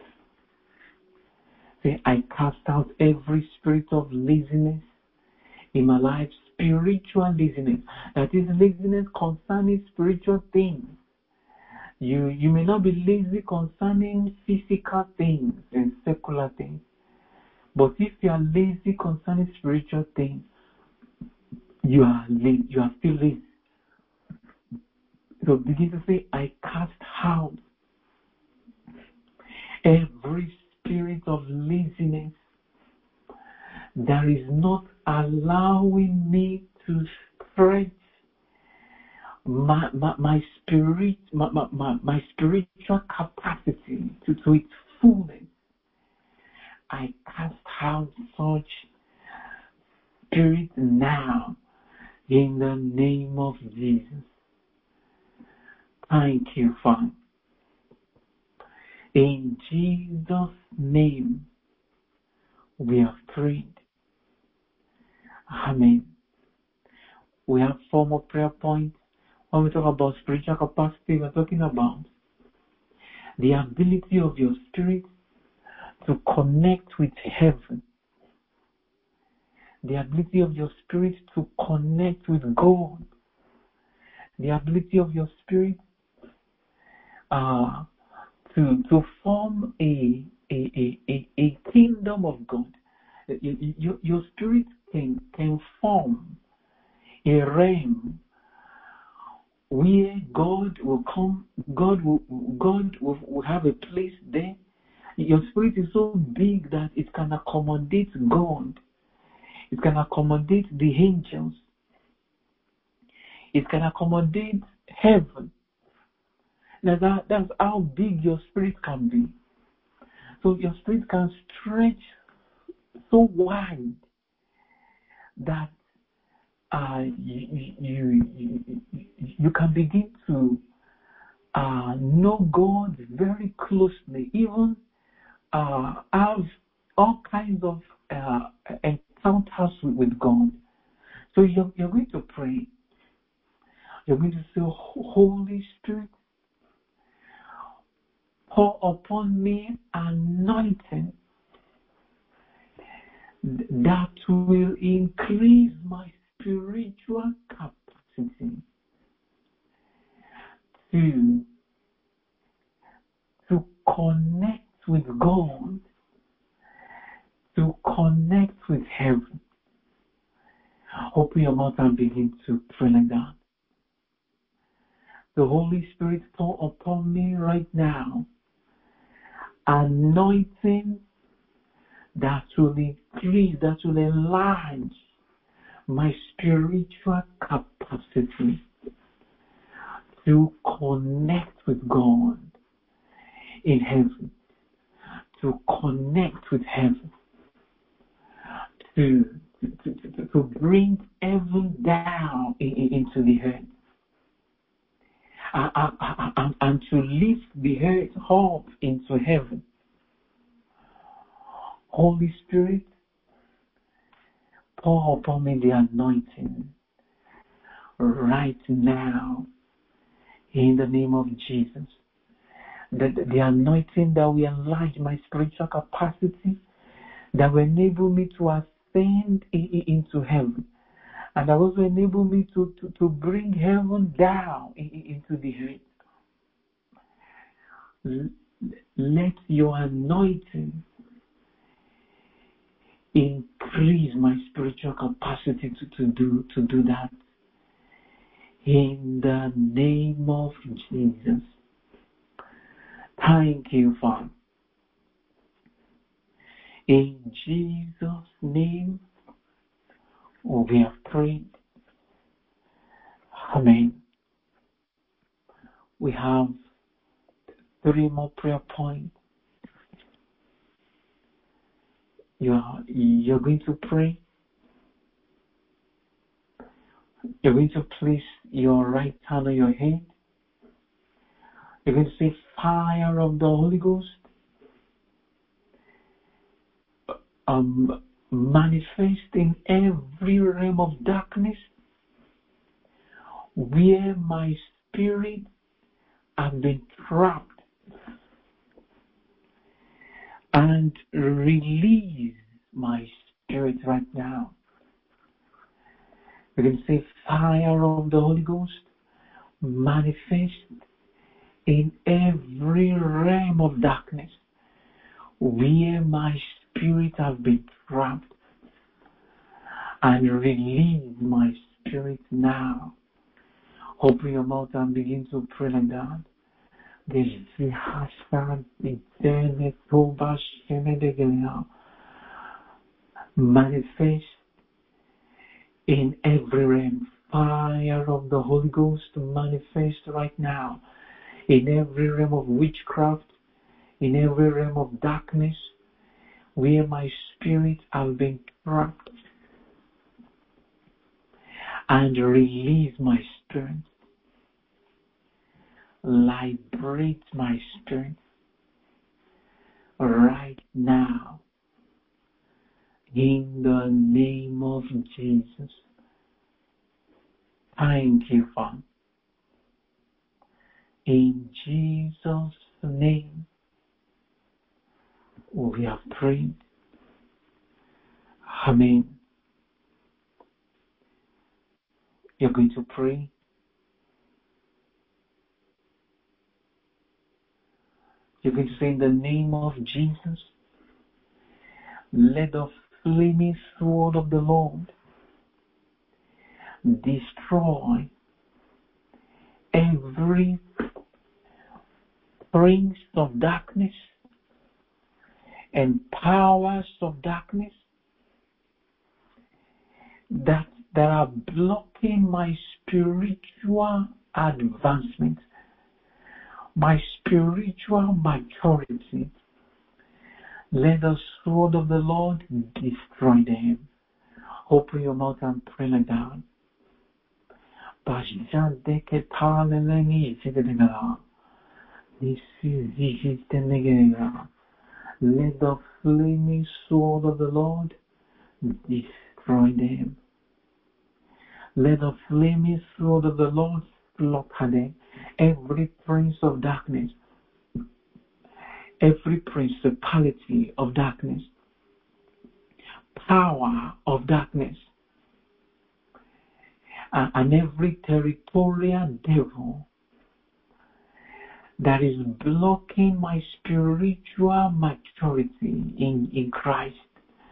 Say, I cast out every spirit of laziness in my life, spiritual laziness. That is laziness concerning spiritual things. You you may not be lazy concerning physical things and secular things. But if you are lazy concerning spiritual things, you are lazy, you are still lazy. So begin to say, I cast out every spirit of laziness that is not allowing me to stretch my my, my spirit my, my, my, my spiritual capacity to, to its fullness. I cast out such spirit now in the name of Jesus. Thank you, Father. In Jesus' name, we have prayed. Amen. We have four more prayer points. When we talk about spiritual capacity, we're talking about the ability of your spirit to connect with heaven. The ability of your spirit to connect with God. The ability of your spirit uh, to to form a a, a, a, a kingdom of God. Your, your spirit can, can form a realm where God will come, God will God will, will have a place there. Your spirit is so big that it can accommodate God. It can accommodate the angels. It can accommodate heaven. Now that, that's how big your spirit can be. So your spirit can stretch so wide that uh, you, you, you, you can begin to uh, know God very closely, even uh, have all kinds of uh, encounters with, with God. So you're, you're going to pray. You're going to say, Holy Spirit, pour upon me anointing that will increase my spiritual capacity to, to connect with God to connect with heaven. Open your mouth and begin to pray like that. The Holy Spirit pour upon me right now, anointing that will increase, that will enlarge my spiritual capacity to connect with God in heaven, to connect with heaven, to, to, to, to bring heaven down in, in, into the earth, and, and, and to lift the earth up into heaven. Holy Spirit, pour upon me the anointing right now in the name of Jesus. The, the anointing that will enlarge my spiritual capacity, that will enable me to ascend in, into heaven, and that also enable me to, to, to bring heaven down in, into the earth. Let your anointing increase my spiritual capacity to, to do to do that. In the name of Jesus. Thank you, Father. In Jesus' name, we have prayed. Amen. We have three more prayer points. You are, you're going to pray. You're going to place your right hand on your head. You're going to say, fire of the Holy Ghost, um, manifest in every realm of darkness where my spirit has been trapped, and release my spirit right now. You can say, fire of the Holy Ghost, manifest in every realm of darkness where my spirit has been trapped, and release my spirit now. Open your mouth and begin to pray like that. Manifest in every realm. Fire of the Holy Ghost, manifest right now in every realm of witchcraft, in every realm of darkness where my spirit has been trapped, and release my spirit. Liberate my spirit right now in the name of Jesus. Thank you, Father. In Jesus' name, we have prayed. Amen. You're going to pray. You're going to say, in the name of Jesus, let the flaming sword of the Lord destroy every prince of darkness and powers of darkness that, that are blocking my spiritual advancement, my spiritual maturity. Let the sword of the Lord destroy them. Open your mouth and pray like that. Let the flaming sword of the Lord destroy them. Let the flaming sword of the Lord slaughter them. Every prince of darkness, every principality of darkness, power of darkness, uh, and every territorial devil that is blocking my spiritual maturity in, in Christ.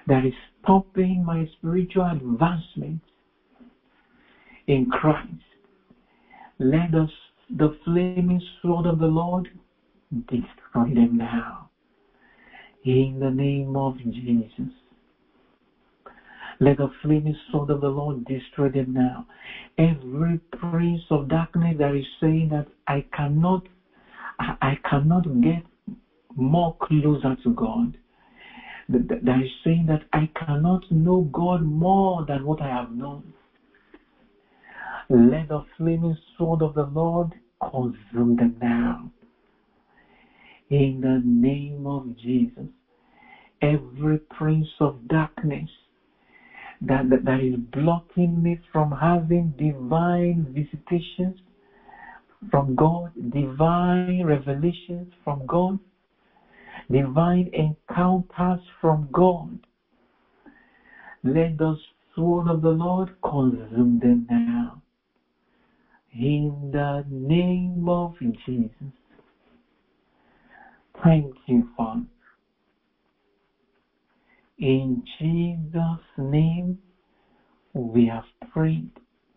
that is stopping my spiritual advancement in Christ. Let us, the flaming sword of the Lord, destroy them now. In the name of Jesus. Let the flaming sword of the Lord destroy them now. Every prince of darkness that is saying that I cannot, I, I cannot get more closer to God. That, that is saying that I cannot know God more than what I have known. Let the flaming sword of the Lord consume them now. In the name of Jesus. Every prince of darkness that, that, that is blocking me from having divine visitations from God, divine revelations from God, divine encounters from God. Let the sword of the Lord consume them now. In the name of Jesus. Thank you, Father. In Jesus' name, we have prayed.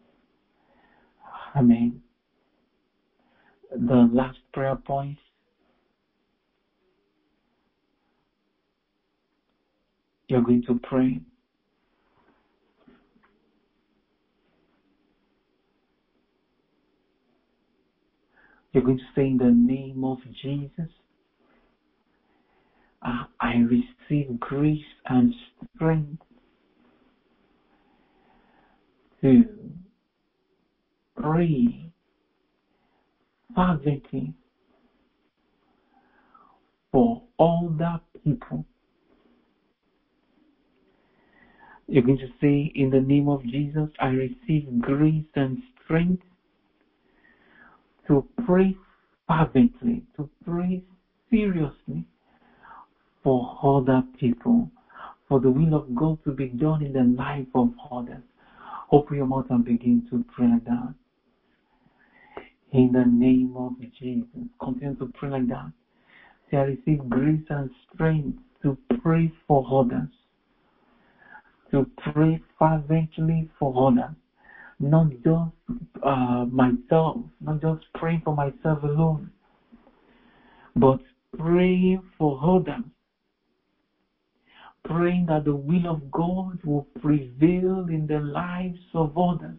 Amen. The last prayer point. You're going to pray. You're going to say in the name of Jesus, uh, I receive grace and strength to pray fervently for other people. You're going to say in the name of Jesus, I receive grace and strength to pray fervently, to pray seriously for other people, for the will of God to be done in the life of others. Open your mouth and begin to pray like that. In the name of Jesus. Continue to pray like that. Say, I receive grace and strength to pray for others. To pray fervently for others. Not just uh, myself, not just praying for myself alone, but praying for others. Praying that the will of God will prevail in the lives of others.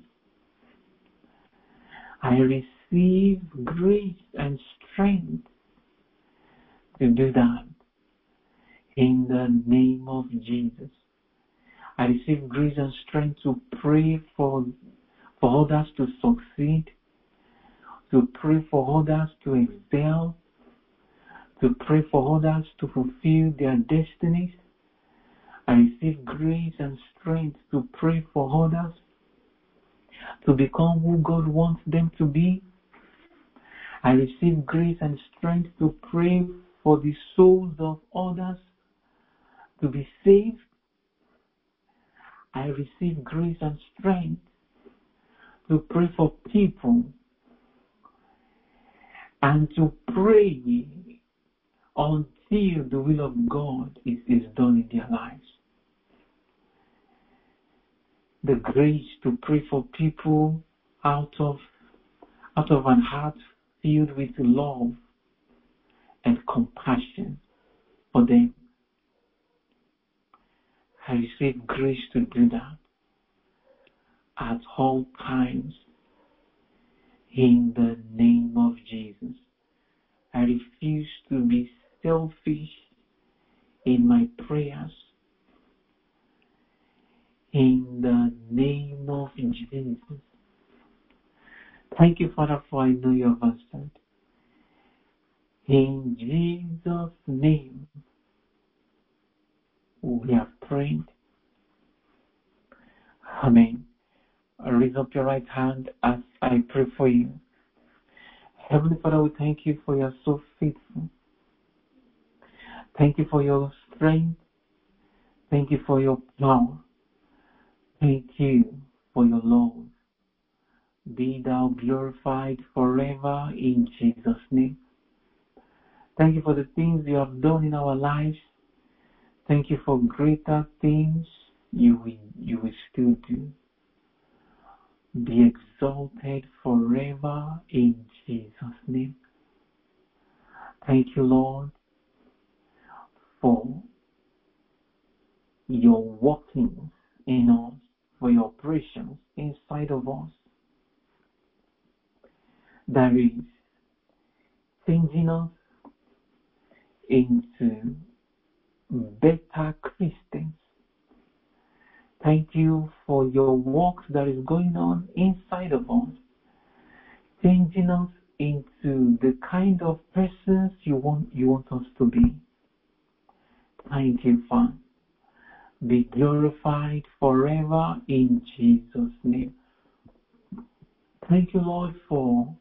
I receive grace and strength to do that in the name of Jesus. I receive grace and strength to pray for, for others to succeed, to pray for others to excel, to pray for others to fulfill their destinies. I receive grace and strength to pray for others to become who God wants them to be. I receive grace and strength to pray for the souls of others to be saved. I receive grace and strength to pray for people and to pray until the will of God is, is done in their lives. The grace to pray for people out of out of an heart filled with love and compassion for them. I receive grace to do that at all times in the name of Jesus. I refuse to be selfish in my prayers in the name of Jesus. Thank you, Father, for I know you have answered. In Jesus' name, we have prayed. Amen. Raise up your right hand as I pray for you. Heavenly Father, we thank you for your so faithful. Thank you for your strength. Thank you for your power. Thank you for your love. Be thou glorified forever in Jesus' name. Thank you for the things you have done in our lives. Thank you for greater things you will, you will still do. Be exalted forever in Jesus' name. Thank you, Lord, for your workings in us, for your operations inside of us. That is changing us into better Christians. Thank you for your work that is going on inside of us, changing us into the kind of persons you want you want us to be. Thank you, Father. Be glorified forever in Jesus' name. Thank you, Lord, for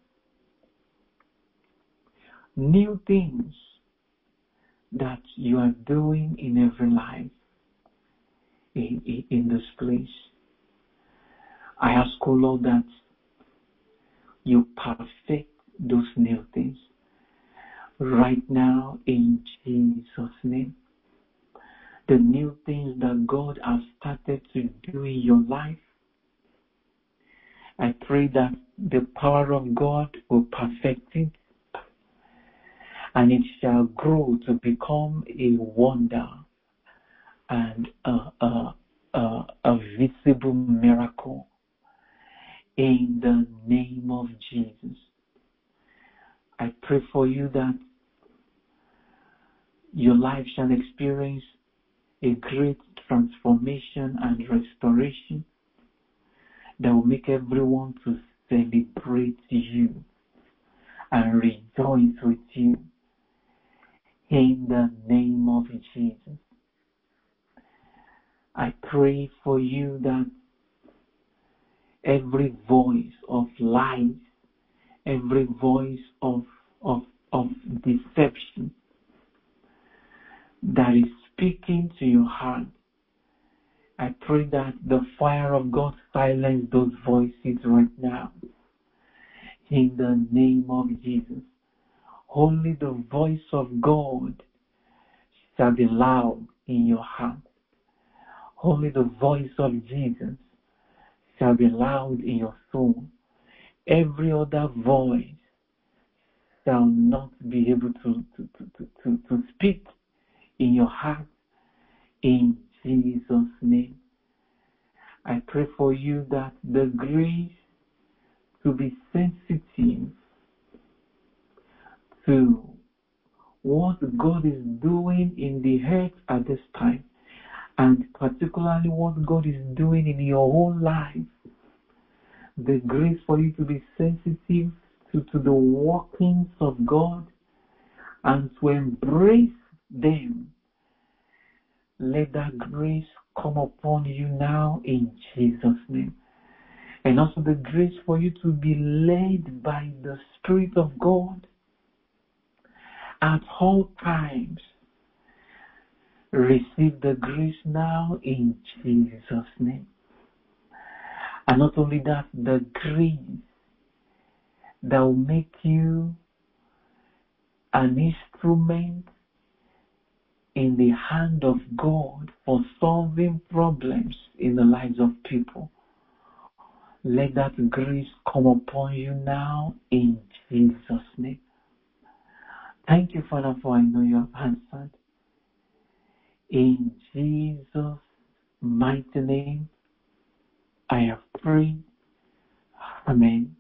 new things that you are doing in every life in, in, in this place. I ask, O Lord, that you perfect those new things right now in Jesus' name. The new things that God has started to do in your life, I pray that the power of God will perfect it, and it shall grow to become a wonder and a, a, a, a visible miracle in the name of Jesus. I pray for you that your life shall experience a great transformation and restoration that will make everyone to celebrate you and rejoice with you in the name of Jesus. I pray for you that every voice of lies, every voice of, of, of deception that is speaking to your heart, I pray that the fire of God silence those voices right now. In the name of Jesus. Only the voice of God shall be loud in your heart. Only the voice of Jesus shall be loud in your soul. Every other voice shall not be able to, to, to, to, to speak in your heart. In Jesus' name. I pray for you that the grace to be sensitive to what God is doing in the earth at this time, and particularly what God is doing in your whole life. The grace for you to be sensitive to, to the workings of God and to embrace them. Let that grace come upon you now in Jesus' name. And also the grace for you to be led by the Spirit of God at all times. Receive the grace now in Jesus' name. And not only that, the grace that will make you an instrument in the hand of God for solving problems in the lives of people. Let that grace come upon you now in Jesus' name. Thank you, Father, for I know you have answered. In Jesus' mighty name, I have prayed. Amen.